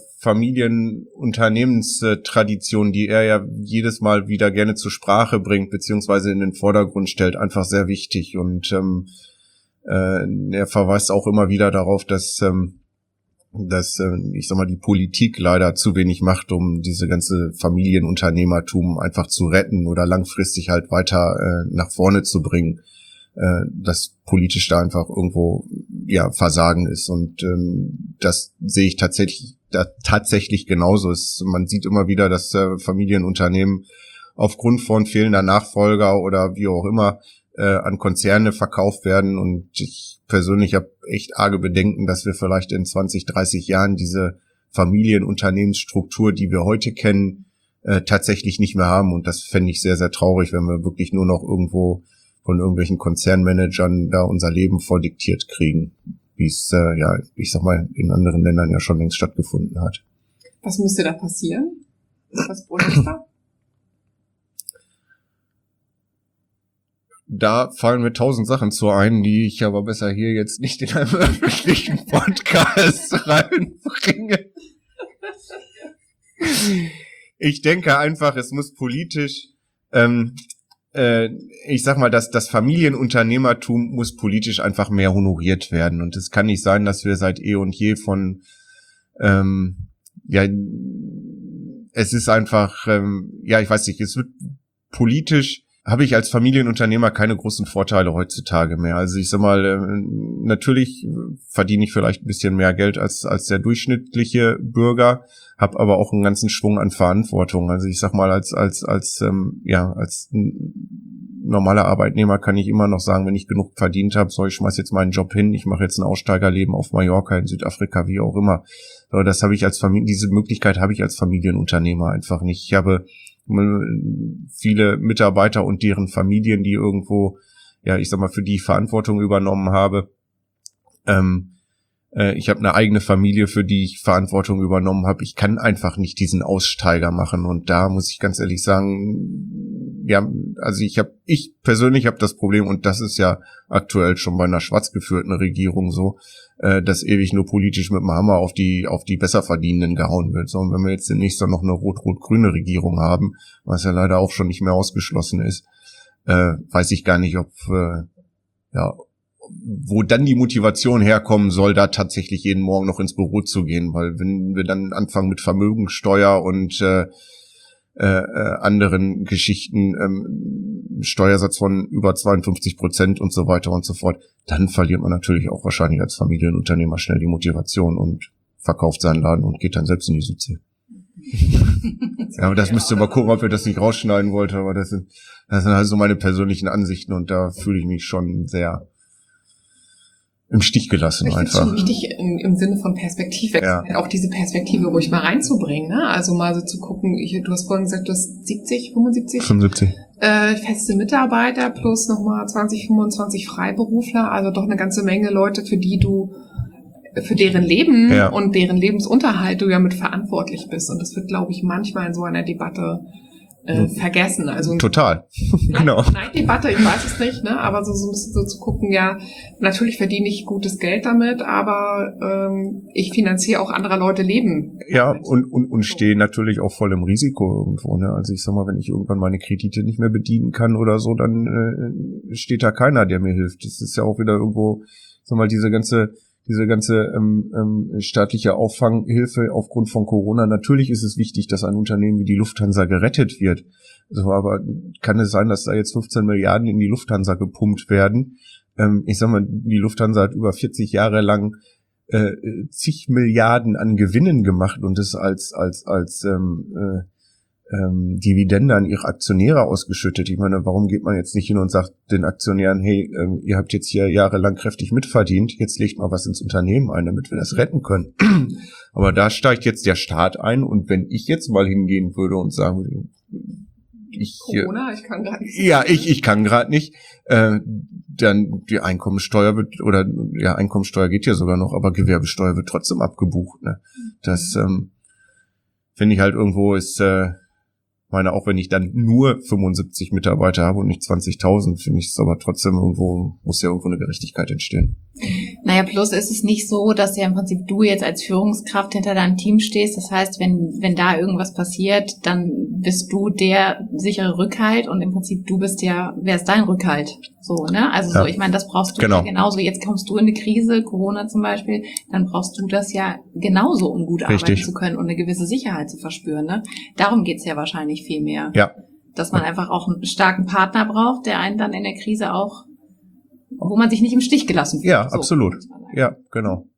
Familienunternehmenstradition, die er ja jedes Mal wieder gerne zur Sprache bringt, beziehungsweise in den Vordergrund stellt, einfach sehr wichtig. Und ähm, äh, er verweist auch immer wieder darauf, dass, ähm, dass äh, ich sag mal, die Politik leider zu wenig macht, um diese ganze Familienunternehmertum einfach zu retten oder langfristig halt weiter äh, nach vorne zu bringen. Dass politisch da einfach irgendwo ja Versagen ist und ähm, das sehe ich tatsächlich da tatsächlich genauso. Es, man sieht immer wieder, dass äh, Familienunternehmen aufgrund von fehlender Nachfolger oder wie auch immer äh, an Konzerne verkauft werden und ich persönlich habe echt arge Bedenken, dass wir vielleicht in zwanzig, dreißig Jahren diese Familienunternehmensstruktur, die wir heute kennen, äh, tatsächlich nicht mehr haben und das fände ich sehr, sehr traurig, wenn wir wirklich nur noch irgendwo von irgendwelchen Konzernmanagern da unser Leben vordiktiert kriegen, wie es, äh, ja, ich sag mal, in anderen Ländern ja schon längst stattgefunden hat. Was müsste da passieren? Was bräuchte da? Da fallen mir tausend Sachen zu ein, die ich aber besser hier jetzt nicht in einem öffentlichen Podcast reinbringe. Ich denke einfach, es muss politisch ähm, ich sag mal, dass das Familienunternehmertum muss politisch einfach mehr honoriert werden. Und es kann nicht sein, dass wir seit eh und je von, ähm, ja, es ist einfach, ähm, ja, ich weiß nicht, es wird politisch, habe ich als Familienunternehmer keine großen Vorteile heutzutage mehr. Also ich sag mal, äh, natürlich verdiene ich vielleicht ein bisschen mehr Geld als als der durchschnittliche Bürger, habe aber auch einen ganzen Schwung an Verantwortung. Also ich sag mal, als als als ähm, ja als normaler Arbeitnehmer kann ich immer noch sagen, wenn ich genug verdient habe, so ich schmeiß jetzt meinen Job hin, ich mache jetzt ein Aussteigerleben auf Mallorca, in Südafrika, wie auch immer. So, das habe ich als Familie, diese Möglichkeit habe ich als Familienunternehmer einfach nicht. Ich habe viele Mitarbeiter und deren Familien, die irgendwo, ja, ich sag mal, für die ich Verantwortung übernommen habe. Ähm, äh, ich habe eine eigene Familie, für die ich Verantwortung übernommen habe. Ich kann einfach nicht diesen Aussteiger machen. Und da muss ich ganz ehrlich sagen, ja, also ich habe, ich persönlich habe das Problem, und das ist ja aktuell schon bei einer schwarz geführten Regierung so, äh, dass ewig nur politisch mit dem Hammer auf die auf die Besserverdienenden gehauen wird. So, und wenn wir jetzt demnächst dann noch eine rot-rot-grüne Regierung haben, was ja leider auch schon nicht mehr ausgeschlossen ist, äh, weiß ich gar nicht, ob äh, ja wo dann die Motivation herkommen soll, da tatsächlich jeden Morgen noch ins Büro zu gehen, weil wenn wir dann anfangen mit Vermögensteuer und äh, äh, äh, anderen Geschichten, ähm, Steuersatz von über zweiundfünfzig Prozent und so weiter und so fort, dann verliert man natürlich auch wahrscheinlich als Familienunternehmer schnell die Motivation und verkauft seinen Laden und geht dann selbst in die Südsee. Ja, aber das müsst ihr mal gucken, ob ihr das nicht rausschneiden wollt, aber das sind, das sind halt so meine persönlichen Ansichten und da fühle ich mich schon sehr im Stich gelassen ich einfach. Ich finde es schon wichtig im, im Sinne von Perspektivwechsel, Ja. auch diese Perspektive ruhig mal reinzubringen, ne? Also mal so zu gucken, ich, du hast vorhin gesagt, du hast siebzig, fünfundsiebzig fünfundsiebzig äh, feste Mitarbeiter plus nochmal zwanzig, fünfundzwanzig Freiberufler, also doch eine ganze Menge Leute, für die du, für deren Leben Ja. und deren Lebensunterhalt du ja mit verantwortlich bist. Und das wird, glaube ich, manchmal in so einer Debatte äh, Mhm. vergessen. Also Total. Genau. Neiddebatte, ich weiß es nicht, ne? Aber so, so ein bisschen so zu gucken, ja, natürlich verdiene ich gutes Geld damit, aber ähm, ich finanziere auch anderer Leute Leben. Ja, damit. und, und, und stehe natürlich auch voll im Risiko irgendwo, ne? Also ich sag mal, wenn ich irgendwann meine Kredite nicht mehr bedienen kann oder so, dann äh, steht da keiner, der mir hilft. Das ist ja auch wieder irgendwo, sag mal, diese ganze diese ganze ähm, ähm, staatliche Auffanghilfe aufgrund von Corona. Natürlich ist es wichtig, dass ein Unternehmen wie die Lufthansa gerettet wird. So, aber kann es sein, dass da jetzt fünfzehn Milliarden in die Lufthansa gepumpt werden? Ähm, ich sag mal, die Lufthansa hat über vierzig Jahre lang äh, zig Milliarden an Gewinnen gemacht und das als als als ähm, äh, ähm, Dividende an ihre Aktionäre ausgeschüttet. Ich meine, warum geht man jetzt nicht hin und sagt den Aktionären, hey, ähm, ihr habt jetzt hier jahrelang kräftig mitverdient, jetzt legt mal was ins Unternehmen ein, damit wir das retten können. Aber da steigt jetzt der Staat ein und wenn ich jetzt mal hingehen würde und sagen würde, ich, Corona, ich kann gerade nicht. ja, ich, ich kann gerade nicht, äh, dann die Einkommensteuer wird, oder ja, Einkommensteuer geht ja sogar noch, aber Gewerbesteuer wird trotzdem abgebucht. Ne? Das ähm, finde ich halt irgendwo ist, äh, meine, auch wenn ich dann nur fünfundsiebzig Mitarbeiter habe und nicht zwanzigtausend, finde ich es aber trotzdem irgendwo, muss ja irgendwo eine Gerechtigkeit entstehen. Naja, plus ist es nicht so, dass ja im Prinzip du jetzt als Führungskraft hinter deinem Team stehst. Das heißt, wenn wenn da irgendwas passiert, dann bist du der sichere Rückhalt und im Prinzip du bist ja, wer ist dein Rückhalt? So, ne? Also Ja. so, ich meine, das brauchst du Genau. ja genauso. Jetzt kommst du in eine Krise, Corona zum Beispiel, dann brauchst du das ja genauso, um gut arbeiten Richtig. zu können und eine gewisse Sicherheit zu verspüren, ne? Darum geht's ja wahrscheinlich viel mehr. Ja. Dass man einfach auch einen starken Partner braucht, der einen dann in der Krise auch, wo man sich nicht im Stich gelassen fühlt. Ja, So. absolut. Ja, genau.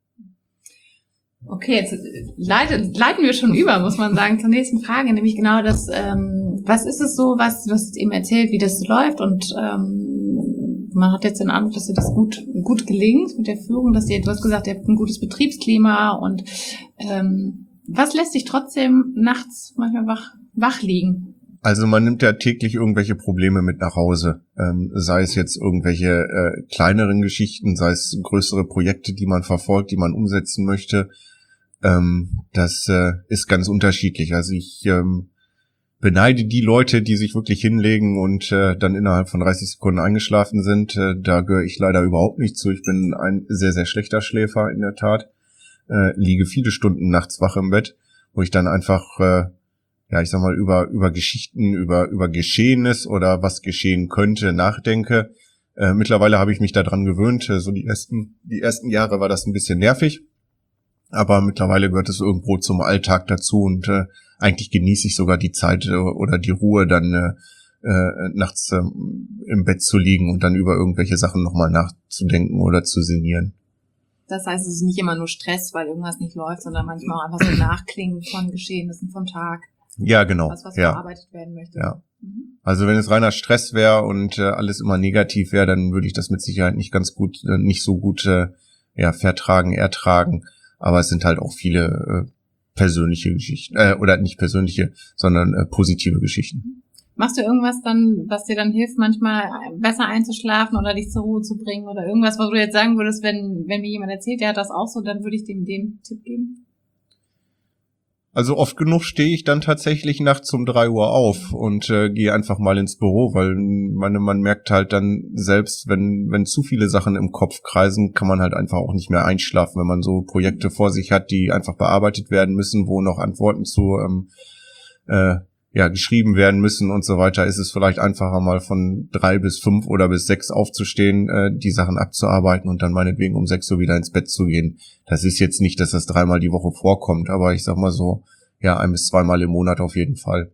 Okay, jetzt leiten, leiten wir schon über, muss man sagen, zur nächsten Frage, nämlich genau das, ähm, was ist es so, was du hast eben erzählt, wie das so läuft und ähm, man hat jetzt den Eindruck, dass dir das gut gut gelingt mit der Führung, dass ihr, du hast gesagt, ihr habt ein gutes Betriebsklima und ähm, was lässt dich trotzdem nachts manchmal wach, wach liegen? Also man nimmt ja täglich irgendwelche Probleme mit nach Hause, ähm, sei es jetzt irgendwelche äh, kleineren Geschichten, sei es größere Projekte, die man verfolgt, die man umsetzen möchte. Ähm, das äh, ist ganz unterschiedlich. Also ich ähm, beneide die Leute, die sich wirklich hinlegen und äh, dann innerhalb von dreißig Sekunden eingeschlafen sind. Äh, da gehöre ich leider überhaupt nicht zu. Ich bin ein sehr, sehr schlechter Schläfer in der Tat. Äh, liege viele Stunden nachts wach im Bett, wo ich dann einfach äh, ja, ich sag mal, über, über Geschichten, über, über Geschehenes oder was geschehen könnte, nachdenke. Äh, mittlerweile habe ich mich daran gewöhnt. So die ersten, die ersten Jahre war das ein bisschen nervig. Aber mittlerweile gehört es irgendwo zum Alltag dazu und äh, eigentlich genieße ich sogar die Zeit äh, oder die Ruhe, dann äh, äh, nachts äh, im Bett zu liegen und dann über irgendwelche Sachen nochmal nachzudenken oder zu sinnieren. Das heißt, es ist nicht immer nur Stress, weil irgendwas nicht läuft, sondern manchmal auch einfach so Nachklingen von Geschehnissen vom Tag. Ja, genau. Was, was ja. verarbeitet werden möchte. Ja. Mhm. Also wenn es reiner Stress wäre und äh, alles immer negativ wäre, dann würde ich das mit Sicherheit nicht ganz gut, äh, nicht so gut äh, ja, vertragen, ertragen. Aber es sind halt auch viele äh, persönliche Geschichten, äh, oder nicht persönliche, sondern äh, positive Geschichten. Machst du irgendwas dann, was dir dann hilft, manchmal besser einzuschlafen oder dich zur Ruhe zu bringen oder irgendwas, was du jetzt sagen würdest, wenn wenn mir jemand erzählt, der hat das auch so, dann würde ich dem den Tipp geben? Also oft genug stehe ich dann tatsächlich nachts um drei Uhr auf und äh, gehe einfach mal ins Büro, weil meine, man merkt halt dann selbst, wenn wenn zu viele Sachen im Kopf kreisen, kann man halt einfach auch nicht mehr einschlafen, wenn man so Projekte vor sich hat, die einfach bearbeitet werden müssen, wo noch Antworten zu ähm, äh, ja geschrieben werden müssen und so weiter, ist es vielleicht einfacher mal von drei bis fünf oder bis sechs aufzustehen, äh, die Sachen abzuarbeiten und dann meinetwegen um sechs Uhr wieder ins Bett zu gehen. Das ist jetzt nicht, dass das dreimal die Woche vorkommt, aber ich sag mal so, ja, ein bis zweimal im Monat auf jeden Fall.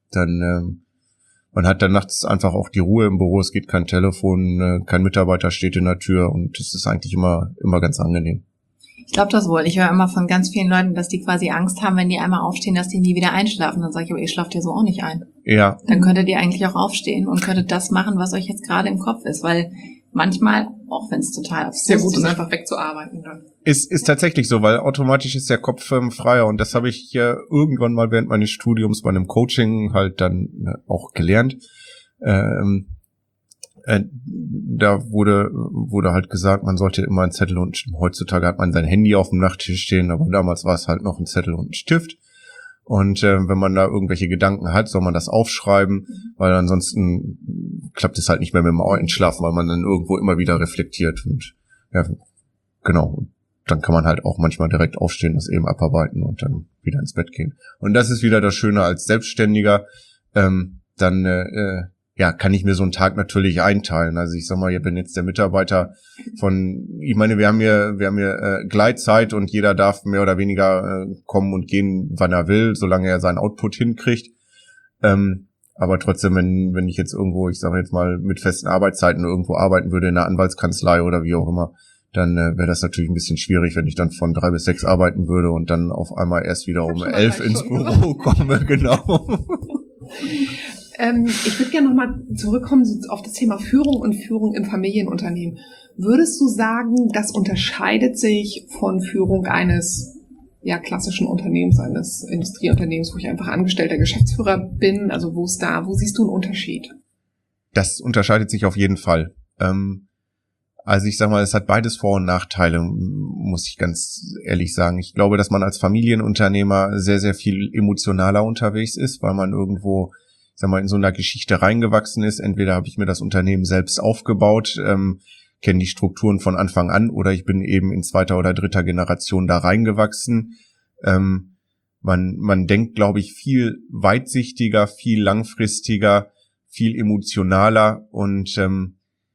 dann ähm, man hat dann nachts einfach auch die Ruhe im Büro, es geht kein Telefon, äh, kein Mitarbeiter steht in der Tür und es ist eigentlich immer immer ganz angenehm. Ich glaube das wohl. Ich höre immer von ganz vielen Leuten, dass die quasi Angst haben, wenn die einmal aufstehen, dass die nie wieder einschlafen. Dann sage ich, aber ihr schlaft ja so auch nicht ein. Ja. Dann könntet ihr eigentlich auch aufstehen und könntet das machen, was euch jetzt gerade im Kopf ist, weil manchmal, auch wenn es total absurd ist, sehr gut ist, einfach wegzuarbeiten dann. Ist ist tatsächlich so, weil automatisch ist der Kopf ähm, freier und das habe ich ja irgendwann mal während meines Studiums bei einem Coaching halt dann äh, auch gelernt. Ähm, äh, da wurde wurde halt gesagt, man sollte immer einen Zettel und heutzutage hat man sein Handy auf dem Nachttisch stehen, aber damals war es halt noch ein Zettel und ein Stift. Und äh, wenn man da irgendwelche Gedanken hat, soll man das aufschreiben, weil ansonsten klappt es halt nicht mehr mit dem Einschlafen, weil man dann irgendwo immer wieder reflektiert. Und ja, genau. Dann kann man halt auch manchmal direkt aufstehen, das eben abarbeiten und dann wieder ins Bett gehen. Und das ist wieder das Schöne als Selbstständiger. Ähm, dann äh, ja, kann ich mir so einen Tag natürlich einteilen. Also ich sag mal, ich bin jetzt der Mitarbeiter von, ich meine, wir haben hier, wir haben hier äh, Gleitzeit und jeder darf mehr oder weniger äh, kommen und gehen, wann er will, solange er seinen Output hinkriegt. Ähm, aber trotzdem, wenn wenn ich jetzt irgendwo, ich sage jetzt mal, mit festen Arbeitszeiten irgendwo arbeiten würde in einer Anwaltskanzlei oder wie auch immer, dann äh, wäre das natürlich ein bisschen schwierig, wenn ich dann von drei bis sechs arbeiten würde und dann auf einmal erst wieder um elf ins Büro komme, genau. Ähm, ich würde gerne nochmal zurückkommen auf das Thema Führung und Führung im Familienunternehmen. Würdest du sagen, das unterscheidet sich von Führung eines ja klassischen Unternehmens, eines Industrieunternehmens, wo ich einfach angestellter Geschäftsführer bin? Also wo ist da, wo siehst du einen Unterschied? Das unterscheidet sich auf jeden Fall. Ähm, also ich sag mal, es hat beides Vor- und Nachteile, muss ich ganz ehrlich sagen. Ich glaube, dass man als Familienunternehmer sehr, sehr viel emotionaler unterwegs ist, weil man irgendwo, ich sag mal, in so einer Geschichte reingewachsen ist. Entweder habe ich mir das Unternehmen selbst aufgebaut, ähm, kenne die Strukturen von Anfang an, oder ich bin eben in zweiter oder dritter Generation da reingewachsen. Ähm, man, man denkt, glaube ich, viel weitsichtiger, viel langfristiger, viel emotionaler und ähm,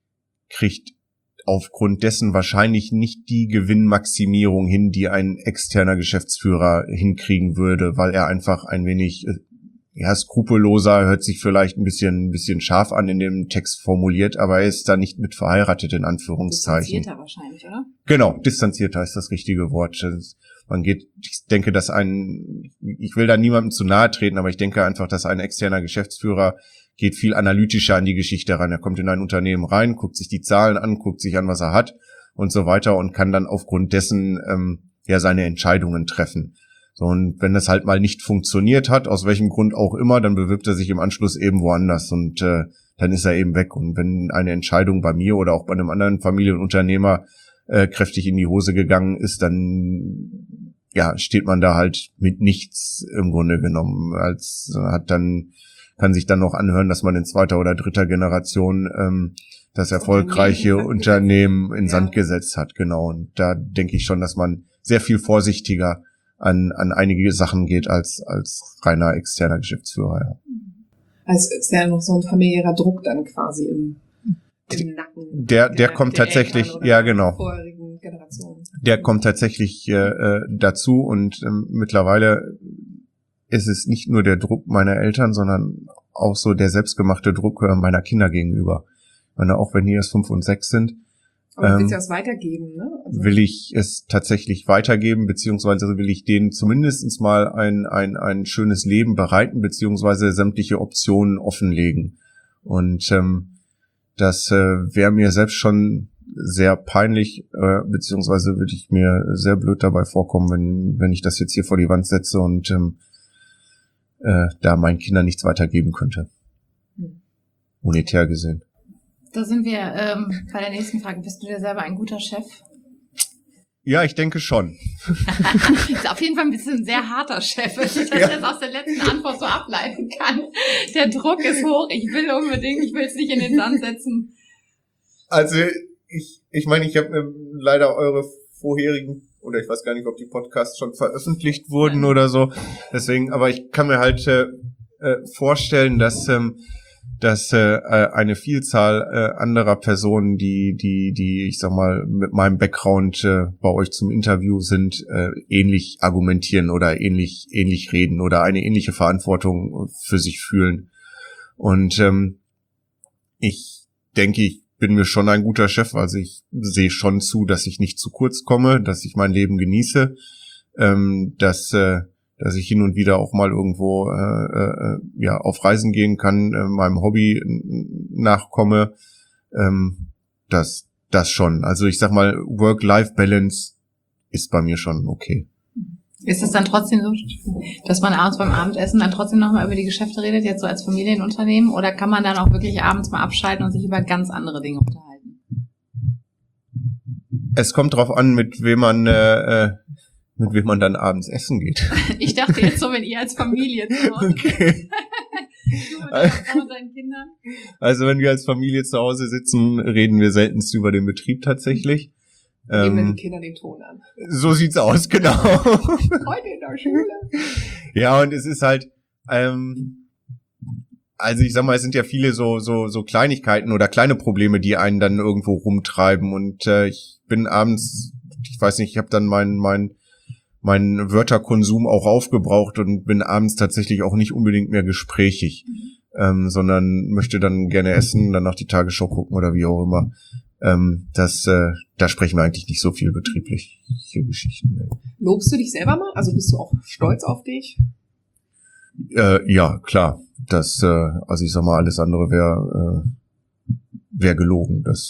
kriegt aufgrund dessen wahrscheinlich nicht die Gewinnmaximierung hin, die ein externer Geschäftsführer hinkriegen würde, weil er einfach ein wenig, ja, skrupelloser, hört sich vielleicht ein bisschen, ein bisschen scharf an in dem Text formuliert, aber er ist da nicht mit verheiratet, in Anführungszeichen. Distanzierter wahrscheinlich, oder? Genau, distanzierter ist das richtige Wort. Man geht, ich denke, dass ein, ich will da niemandem zu nahe treten, aber ich denke einfach, dass ein externer Geschäftsführer geht viel analytischer an die Geschichte ran. Er kommt in ein Unternehmen rein, guckt sich die Zahlen an, guckt sich an, was er hat und so weiter und kann dann aufgrund dessen ähm, ja seine Entscheidungen treffen. So, und wenn das halt mal nicht funktioniert hat, aus welchem Grund auch immer, dann bewirbt er sich im Anschluss eben woanders und äh, dann ist er eben weg. Und wenn eine Entscheidung bei mir oder auch bei einem anderen Familienunternehmer äh, kräftig in die Hose gegangen ist, dann ja steht man da halt mit nichts im Grunde genommen. Als hat dann kann sich dann noch anhören, dass man in zweiter oder dritter Generation ähm, das erfolgreiche Unternehmen in Sand gesetzt hat. Genau. Und da denke ich schon, dass man sehr viel vorsichtiger an an einige Sachen geht als als reiner externer Geschäftsführer. Ja. Also ist ja noch so ein familiärer Druck dann quasi im, im Nacken. Der der, der kommt der tatsächlich, ja genau. Vorherigen Generationen. Der kommt tatsächlich äh, dazu und ähm, mittlerweile ist es nicht nur der Druck meiner Eltern, sondern auch so der selbstgemachte Druck meiner Kinder gegenüber. Ich meine, auch wenn die erst fünf und sechs sind, aber du willst ähm, ja es weitergeben, ne? Also will ich es tatsächlich weitergeben, beziehungsweise will ich denen zumindest mal ein, ein, ein schönes Leben bereiten, beziehungsweise sämtliche Optionen offenlegen. Und ähm, das äh, wäre mir selbst schon sehr peinlich, äh, beziehungsweise würde ich mir sehr blöd dabei vorkommen, wenn, wenn ich das jetzt hier vor die Wand setze und ähm, äh, da meinen Kindern nichts weitergeben könnte. Hm. Monetär gesehen. Da sind wir ähm, bei der nächsten Frage. Bist du dir selber ein guter Chef? Ja, ich denke schon. Ist auf jeden Fall ein bisschen ein sehr harter Chef, wenn ich das Ja. jetzt aus der letzten Antwort so ableiten kann. Der Druck ist hoch. Ich will unbedingt, ich will es nicht in den Sand setzen. Also ich ich meine, ich habe ähm, leider eure vorherigen, oder ich weiß gar nicht, ob die Podcasts schon veröffentlicht wurden oder so. Deswegen, aber ich kann mir halt äh, äh, vorstellen, dass ähm, dass äh, eine Vielzahl äh, anderer Personen, die, die, die, ich sag mal, mit meinem Background äh, bei euch zum Interview sind, äh, ähnlich argumentieren oder ähnlich, ähnlich reden oder eine ähnliche Verantwortung für sich fühlen. Und ähm, ich denke, ich bin mir schon ein guter Chef, also ich sehe schon zu, dass ich nicht zu kurz komme, dass ich mein Leben genieße, ähm, dass äh, dass ich hin und wieder auch mal irgendwo äh, äh, ja auf Reisen gehen kann, äh, meinem Hobby nachkomme, ähm, das das schon. Also ich sag mal, Work-Life-Balance ist bei mir schon okay. Ist es dann trotzdem so, dass man abends beim Abendessen dann trotzdem nochmal über die Geschäfte redet, jetzt so als Familienunternehmen, oder kann man dann auch wirklich abends mal abschalten und sich über ganz andere Dinge unterhalten? Es kommt drauf an, mit wem man äh, mit wem man dann abends essen geht. Ich dachte jetzt so, wenn ihr als Familie zu Hause Okay. du mit deiner Frau und deinen Kindern. Also wenn wir als Familie zu Hause sitzen, reden wir seltenst über den Betrieb tatsächlich. Geben wir Ähm, die Kinder den Ton an. so sieht's aus, genau. Heute in der Schule. Ja, und es ist halt, ähm, also ich sag mal, es sind ja viele so so so Kleinigkeiten oder kleine Probleme, die einen dann irgendwo rumtreiben. Und äh, ich bin abends, ich weiß nicht, ich habe dann mein mein meinen Wörterkonsum auch aufgebraucht und bin abends tatsächlich auch nicht unbedingt mehr gesprächig, mhm. ähm, sondern möchte dann gerne essen, danach die Tagesschau gucken oder wie auch immer. Ähm, das, äh, da sprechen wir eigentlich nicht so viel betriebliche Geschichten. Ne. Lobst du dich selber mal? Also bist du auch stolz auf dich? Äh, ja, klar. Das, äh, also ich sag mal, alles andere wäre äh, wär gelogen. Das,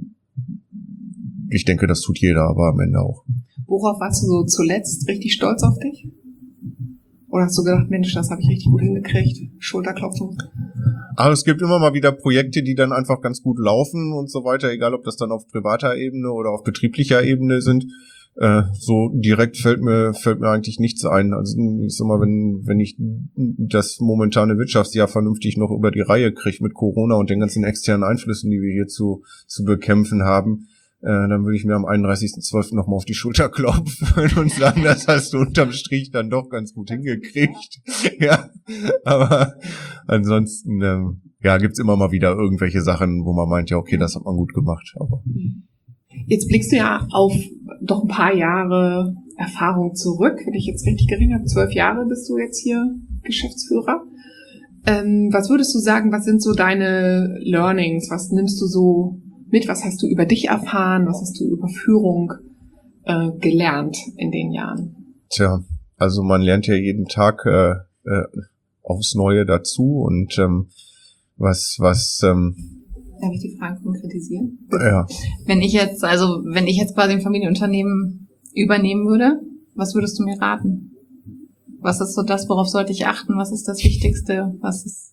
äh, ich denke, das tut jeder, aber am Ende auch. Worauf warst du so zuletzt richtig stolz auf dich? Oder hast du gedacht, Mensch, das habe ich richtig gut hingekriegt? Schulterklopfen? Aber es gibt immer mal wieder Projekte, die dann einfach ganz gut laufen und so weiter, egal ob das dann auf privater Ebene oder auf betrieblicher Ebene sind. Äh, so direkt fällt mir fällt mir eigentlich nichts ein. Also ich sag mal, wenn wenn ich das momentane Wirtschaftsjahr vernünftig noch über die Reihe kriege mit Corona und den ganzen externen Einflüssen, die wir hier zu zu bekämpfen haben, Äh, dann würde ich mir am einunddreißigsten zwölften nochmal auf die Schulter klopfen und sagen, das hast du unterm Strich dann doch ganz gut hingekriegt. Ja, aber ansonsten, ähm, ja, gibt's immer mal wieder irgendwelche Sachen, wo man meint, ja, okay, das hat man gut gemacht. Aber jetzt blickst du ja auf doch ein paar Jahre Erfahrung zurück, wenn ich jetzt richtig gerechnet habe. Zwölf Jahre bist du jetzt hier Geschäftsführer. Ähm, was würdest du sagen, was sind so deine Learnings? Was nimmst du so mit? Was hast du über dich erfahren? Was hast du über Führung äh, gelernt in den Jahren? Tja, also man lernt ja jeden Tag äh, äh, aufs Neue dazu und ähm, was, was, ähm, Darf ich die Frage konkretisieren? Ja. Wenn ich jetzt, also wenn ich jetzt quasi ein Familienunternehmen übernehmen würde, was würdest du mir raten? Was ist so das, worauf sollte ich achten? Was ist das Wichtigste? Was ist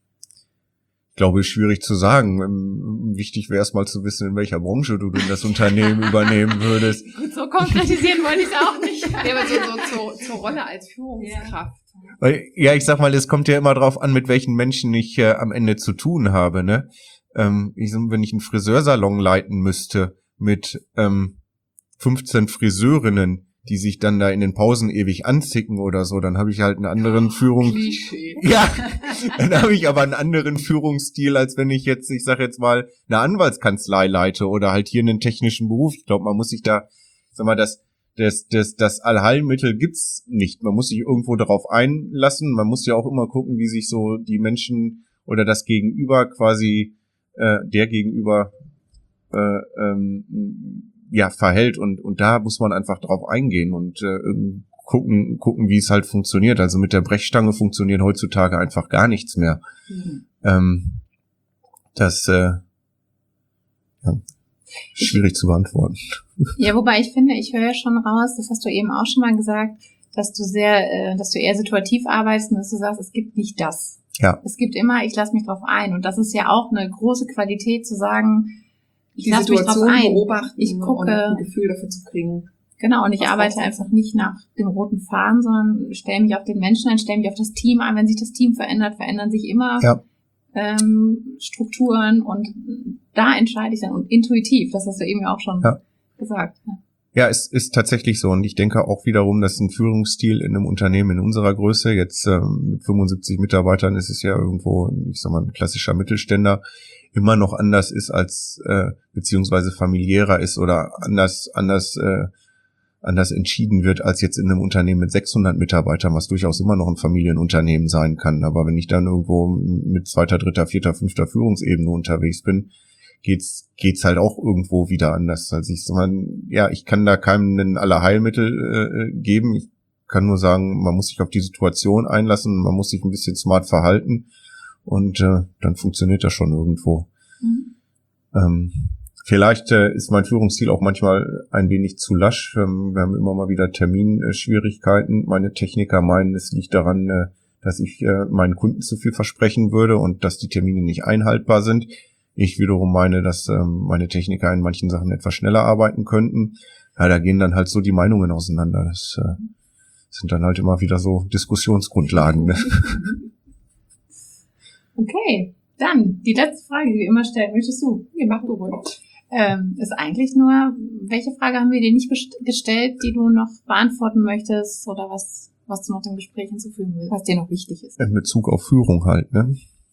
Ich glaube, schwierig zu sagen. Wichtig wäre es mal zu wissen, in welcher Branche du denn das Unternehmen übernehmen würdest. Gut, so konkretisieren wollte ich es auch nicht. Ja, aber so, so zur, zur Rolle als Führungskraft. Weil, ja, ich sag mal, es kommt ja immer drauf an, mit welchen Menschen ich äh, am Ende zu tun habe, ne? Ähm, ich, wenn ich einen Friseursalon leiten müsste mit ähm, fünfzehn Friseurinnen, die sich dann da in den Pausen ewig anzicken oder so, dann habe ich halt einen anderen Führung. Klischee. Ja, dann habe ich aber einen anderen Führungsstil, als wenn ich jetzt, ich sage jetzt mal, eine Anwaltskanzlei leite oder halt hier einen technischen Beruf. Ich glaube, man muss sich da, sag mal, das das das das Allheilmittel gibt's nicht. Man muss sich irgendwo darauf einlassen. Man muss ja auch immer gucken, wie sich so die Menschen oder das Gegenüber quasi äh, der Gegenüber äh, ähm, ja verhält und und da muss man einfach drauf eingehen und äh, gucken gucken wie es halt funktioniert. Also mit der Brechstange funktioniert heutzutage einfach gar nichts mehr. Mhm. Ähm, das äh, ja, schwierig zu beantworten. Ja, wobei ich finde, ich höre schon raus, das hast du eben auch schon mal gesagt, dass du sehr, äh, dass du eher situativ arbeitest und dass du sagst, es gibt nicht das. Ja. Es gibt immer, ich lasse mich drauf ein und das ist ja auch eine große Qualität zu sagen, ich die lasse mich drauf Situation ein, beobachten ich gucke, und ein Gefühl dafür zu kriegen. Genau, und ich arbeite einfach nicht nach dem roten Faden, sondern stelle mich auf den Menschen ein, stelle mich auf das Team ein. Wenn sich das Team verändert, verändern sich immer ja. ähm, Strukturen und da entscheide ich dann und intuitiv, das hast du eben auch schon ja. gesagt. Ja. Ja, es ist tatsächlich so und ich denke auch wiederum, dass ein Führungsstil in einem Unternehmen in unserer Größe, jetzt ähm, mit fünfundsiebzig Mitarbeitern ist es ja irgendwo, ich sag mal, ein klassischer Mittelständler, immer noch anders ist als, äh, beziehungsweise familiärer ist oder anders, anders, äh, anders entschieden wird als jetzt in einem Unternehmen mit sechshundert Mitarbeitern, was durchaus immer noch ein Familienunternehmen sein kann. Aber wenn ich dann irgendwo mit zweiter, dritter, vierter, fünfter Führungsebene unterwegs bin, geht's geht's halt auch irgendwo wieder anders. Also ich sag mal, ja, ich kann da keinem ein Allerheilmittel äh, geben. Ich kann nur sagen, man muss sich auf die Situation einlassen, man muss sich ein bisschen smart verhalten und äh, dann funktioniert das schon irgendwo. Mhm. Ähm, vielleicht äh, ist mein Führungsstil auch manchmal ein wenig zu lasch. Ähm, wir haben immer mal wieder Terminschwierigkeiten. Meine Techniker meinen, es liegt daran, äh, dass ich äh, meinen Kunden zu viel versprechen würde und dass die Termine nicht einhaltbar sind. Ich wiederum meine, dass ähm, meine Techniker in manchen Sachen etwas schneller arbeiten könnten. Ja, da gehen dann halt so die Meinungen auseinander. Das äh, sind dann halt immer wieder so Diskussionsgrundlagen. Ne? Okay, dann die letzte Frage, die wir immer stellen. Möchtest du? Nee, mach du ruhig. Ähm, ist eigentlich nur, welche Frage haben wir dir nicht best- gestellt, die du noch beantworten möchtest oder was, was du noch dem Gespräch hinzufügen willst, was dir noch wichtig ist? In Bezug auf Führung halt, ne?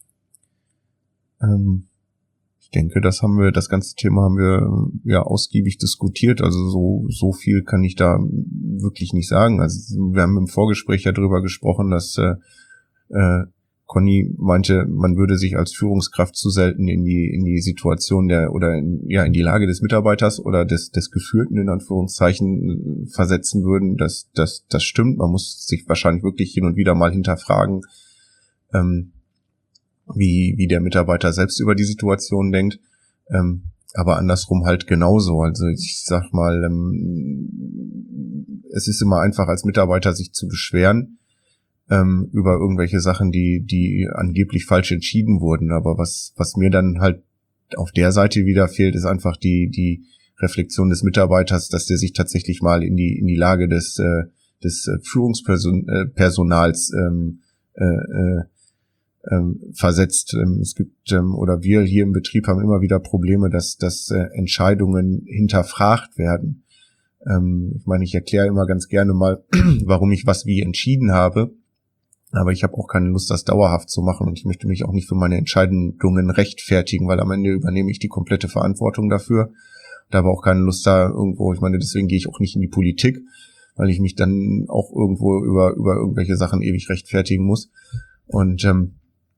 Ähm, Ich denke, das haben wir, das ganze Thema haben wir ja ausgiebig diskutiert. Also so so viel kann ich da wirklich nicht sagen. Also wir haben im Vorgespräch ja drüber gesprochen, dass äh, äh, Conny meinte, man würde sich als Führungskraft zu selten in die in die Situation der oder in, ja in die Lage des Mitarbeiters oder des des Geführten in Anführungszeichen versetzen würden. Das das das stimmt. Man muss sich wahrscheinlich wirklich hin und wieder mal hinterfragen, ähm, wie wie der Mitarbeiter selbst über die Situation denkt, ähm, aber andersrum halt genauso. Also ich sag mal, ähm, es ist immer einfach als Mitarbeiter sich zu beschweren ähm, über irgendwelche Sachen, die die angeblich falsch entschieden wurden. Aber was was mir dann halt auf der Seite wieder fehlt, ist einfach die die Reflexion des Mitarbeiters, dass der sich tatsächlich mal in die in die Lage des äh, des Führungspersonals ähm, äh, äh, Ähm, versetzt. Ähm, es gibt ähm, oder wir hier im Betrieb haben immer wieder Probleme, dass dass äh, Entscheidungen hinterfragt werden. Ähm, ich meine, ich erkläre immer ganz gerne mal, warum ich was wie entschieden habe, aber ich habe auch keine Lust, das dauerhaft zu machen und ich möchte mich auch nicht für meine Entscheidungen rechtfertigen, weil am Ende übernehme ich die komplette Verantwortung dafür. Da habe auch keine Lust da irgendwo, ich meine, deswegen gehe ich auch nicht in die Politik, weil ich mich dann auch irgendwo über über irgendwelche Sachen ewig rechtfertigen muss. Und ähm,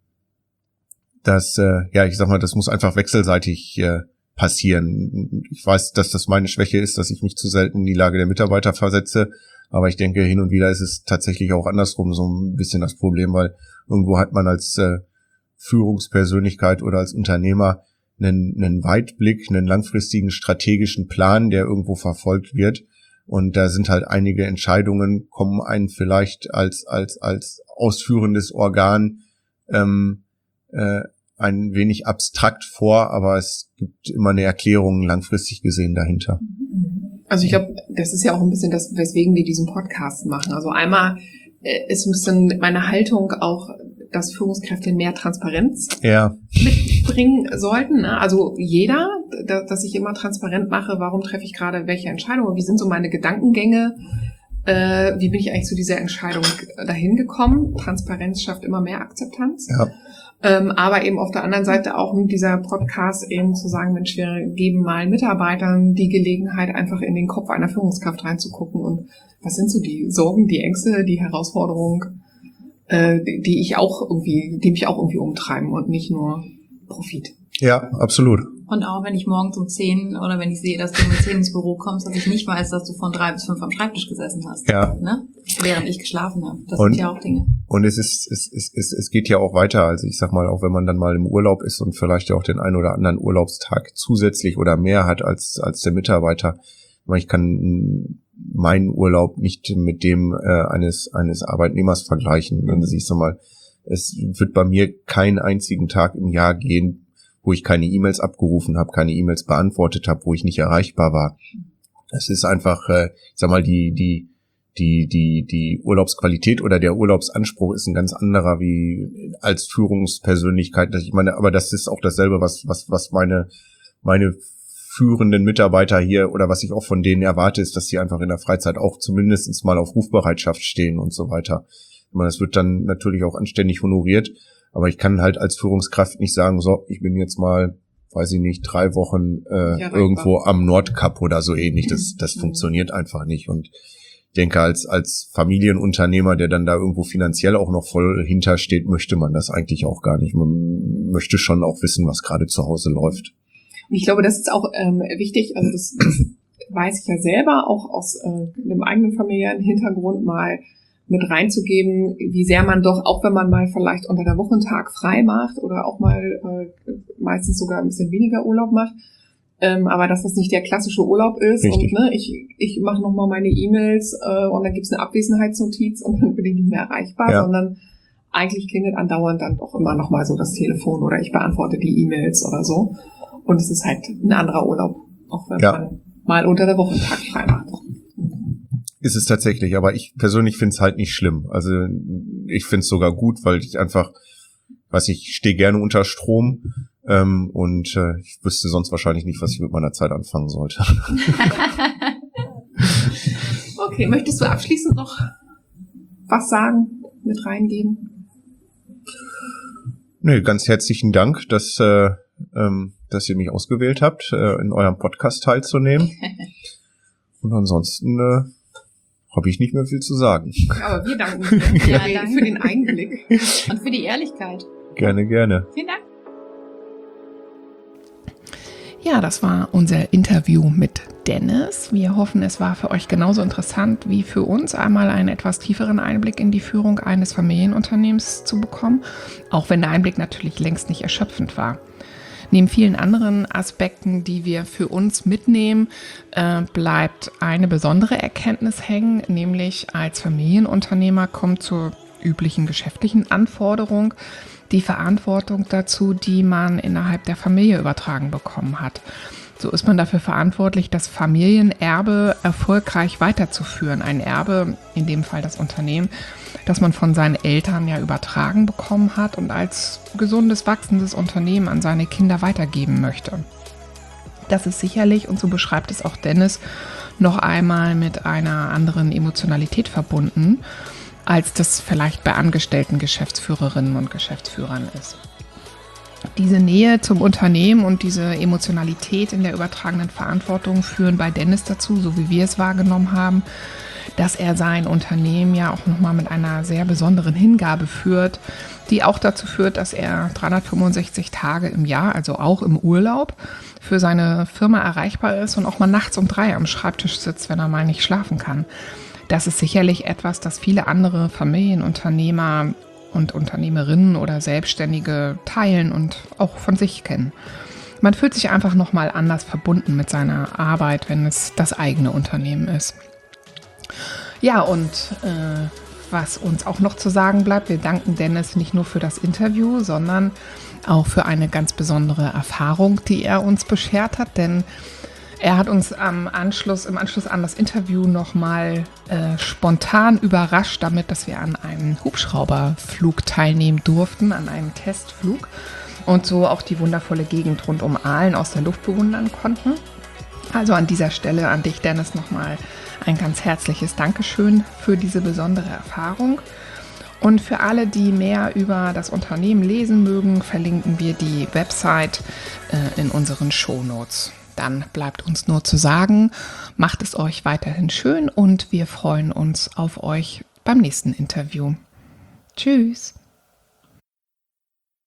Das, äh, ja, ich sag mal, das muss einfach wechselseitig äh, passieren. Ich weiß, dass das meine Schwäche ist, dass ich mich zu selten in die Lage der Mitarbeiter versetze, aber ich denke, hin und wieder ist es tatsächlich auch andersrum so ein bisschen das Problem, weil irgendwo hat man als äh, Führungspersönlichkeit oder als Unternehmer einen, einen Weitblick, einen langfristigen strategischen Plan, der irgendwo verfolgt wird. Und da sind halt einige Entscheidungen, kommen einen vielleicht als als als ausführendes Organ ähm, äh, ein wenig abstrakt vor, aber es gibt immer eine Erklärung langfristig gesehen dahinter. Also ich glaube, das ist ja auch ein bisschen das, weswegen wir diesen Podcast machen. Also einmal äh, ist ein bisschen meine Haltung auch, dass Führungskräfte mehr Transparenz ja. mitbringen sollten. Ne? Also jeder, da, dass ich immer transparent mache, warum treffe ich gerade welche Entscheidungen, wie sind so meine Gedankengänge, äh, wie bin ich eigentlich zu dieser Entscheidung dahin gekommen. Transparenz schafft immer mehr Akzeptanz. Ja. Ähm, aber eben auf der anderen Seite auch mit dieser Podcast eben zu sagen, Mensch, wir geben mal Mitarbeitern die Gelegenheit, einfach in den Kopf einer Führungskraft reinzugucken und was sind so die Sorgen, die Ängste, die Herausforderungen, äh, die, die ich auch irgendwie, die mich auch irgendwie umtreiben und nicht nur Profit. Ja, absolut. Und auch wenn ich morgens um zehn oder wenn ich sehe, dass du um zehn ins Büro kommst, dass ich nicht weiß, dass du von drei bis fünf am Schreibtisch gesessen hast. Ja. Ne? Während ich geschlafen habe. Das und, sind ja auch Dinge. Und es ist, es, es, es, es geht ja auch weiter. Also ich sag mal, auch wenn man dann mal im Urlaub ist und vielleicht ja auch den einen oder anderen Urlaubstag zusätzlich oder mehr hat als, als der Mitarbeiter. Ich kann meinen Urlaub nicht mit dem äh, eines, eines Arbeitnehmers vergleichen. Also ich sag mal, es wird bei mir keinen einzigen Tag im Jahr gehen, wo ich keine E-Mails abgerufen habe, keine E-Mails beantwortet habe, wo ich nicht erreichbar war. Es ist einfach, äh, ich sag mal, die die die die die Urlaubsqualität oder der Urlaubsanspruch ist ein ganz anderer wie als Führungspersönlichkeit. Ich meine, aber das ist auch dasselbe, was was was meine meine führenden Mitarbeiter hier oder was ich auch von denen erwarte, ist, dass sie einfach in der Freizeit auch zumindest mal auf Rufbereitschaft stehen und so weiter. Das wird dann natürlich auch anständig honoriert, aber ich kann halt als Führungskraft nicht sagen, so, ich bin jetzt mal, weiß ich nicht, drei Wochen äh, ja, irgendwo am Nordkap oder so ähnlich. Das, das mhm. funktioniert einfach nicht. Und ich denke, als als Familienunternehmer, der dann da irgendwo finanziell auch noch voll hintersteht, möchte man das eigentlich auch gar nicht. Man möchte schon auch wissen, was gerade zu Hause läuft. Und ich glaube, das ist auch ähm, wichtig, also das, das weiß ich ja selber, auch aus äh, einem eigenen familiären Hintergrund mal mit reinzugeben, wie sehr man doch, auch wenn man mal vielleicht unter der Woche einen Tag frei macht oder auch mal äh, meistens sogar ein bisschen weniger Urlaub macht, ähm, aber dass das nicht der klassische Urlaub ist. Richtig. Und ne, ich ich mache nochmal meine E-Mails äh, und dann gibt's eine Abwesenheitsnotiz und dann bin ich nicht mehr erreichbar, ja. sondern eigentlich klingelt andauernd dann doch immer nochmal so das Telefon oder ich beantworte die E-Mails oder so. Und es ist halt ein anderer Urlaub, auch wenn ja. man mal unter der Woche einen Tag frei macht. Ist es tatsächlich, aber ich persönlich finde es halt nicht schlimm. Also ich finde es sogar gut, weil ich einfach, weiß ich, stehe gerne unter Strom ähm, und äh, ich wüsste sonst wahrscheinlich nicht, was ich mit meiner Zeit anfangen sollte. Okay, möchtest du abschließend noch was sagen, mit reingeben? Nee, ganz herzlichen Dank, dass, äh, ähm, dass ihr mich ausgewählt habt, äh, in eurem Podcast teilzunehmen. Und ansonsten äh, habe ich nicht mehr viel zu sagen. Aber wir danken dir ja, danke. für den Einblick. Und für die Ehrlichkeit. Gerne, gerne. Vielen Dank. Ja, das war unser Interview mit Dennis. Wir hoffen, es war für euch genauso interessant wie für uns, einmal einen etwas tieferen Einblick in die Führung eines Familienunternehmens zu bekommen, auch wenn der Einblick natürlich längst nicht erschöpfend war. Neben vielen anderen Aspekten, die wir für uns mitnehmen, äh, bleibt eine besondere Erkenntnis hängen, nämlich als Familienunternehmer kommt zur üblichen geschäftlichen Anforderung die Verantwortung dazu, die man innerhalb der Familie übertragen bekommen hat. So ist man dafür verantwortlich, das Familienerbe erfolgreich weiterzuführen. Ein Erbe, in dem Fall das Unternehmen, das man von seinen Eltern ja übertragen bekommen hat und als gesundes, wachsendes Unternehmen an seine Kinder weitergeben möchte. Das ist sicherlich, und so beschreibt es auch Dennis, noch einmal mit einer anderen Emotionalität verbunden, als das vielleicht bei angestellten Geschäftsführerinnen und Geschäftsführern ist. Diese Nähe zum Unternehmen und diese Emotionalität in der übertragenen Verantwortung führen bei Dennis dazu, so wie wir es wahrgenommen haben, dass er sein Unternehmen ja auch nochmal mit einer sehr besonderen Hingabe führt, die auch dazu führt, dass er dreihundertfünfundsechzig Tage im Jahr, also auch im Urlaub, für seine Firma erreichbar ist und auch mal nachts um drei am Schreibtisch sitzt, wenn er mal nicht schlafen kann. Das ist sicherlich etwas, das viele andere Familienunternehmer und Unternehmerinnen oder Selbstständige teilen und auch von sich kennen. Man fühlt sich einfach nochmal anders verbunden mit seiner Arbeit, wenn es das eigene Unternehmen ist. Ja, und äh, was uns auch noch zu sagen bleibt, wir danken Dennis nicht nur für das Interview, sondern auch für eine ganz besondere Erfahrung, die er uns beschert hat, denn er hat uns am Anschluss, im Anschluss an das Interview nochmal äh, spontan überrascht damit, dass wir an einem Hubschrauberflug teilnehmen durften, an einem Testflug und so auch die wundervolle Gegend rund um Aalen aus der Luft bewundern konnten. Also an dieser Stelle an dich, Dennis, nochmal ein ganz herzliches Dankeschön für diese besondere Erfahrung. Und für alle, die mehr über das Unternehmen lesen mögen, verlinken wir die Website äh, in unseren Shownotes. Dann bleibt uns nur zu sagen, macht es euch weiterhin schön und wir freuen uns auf euch beim nächsten Interview. Tschüss!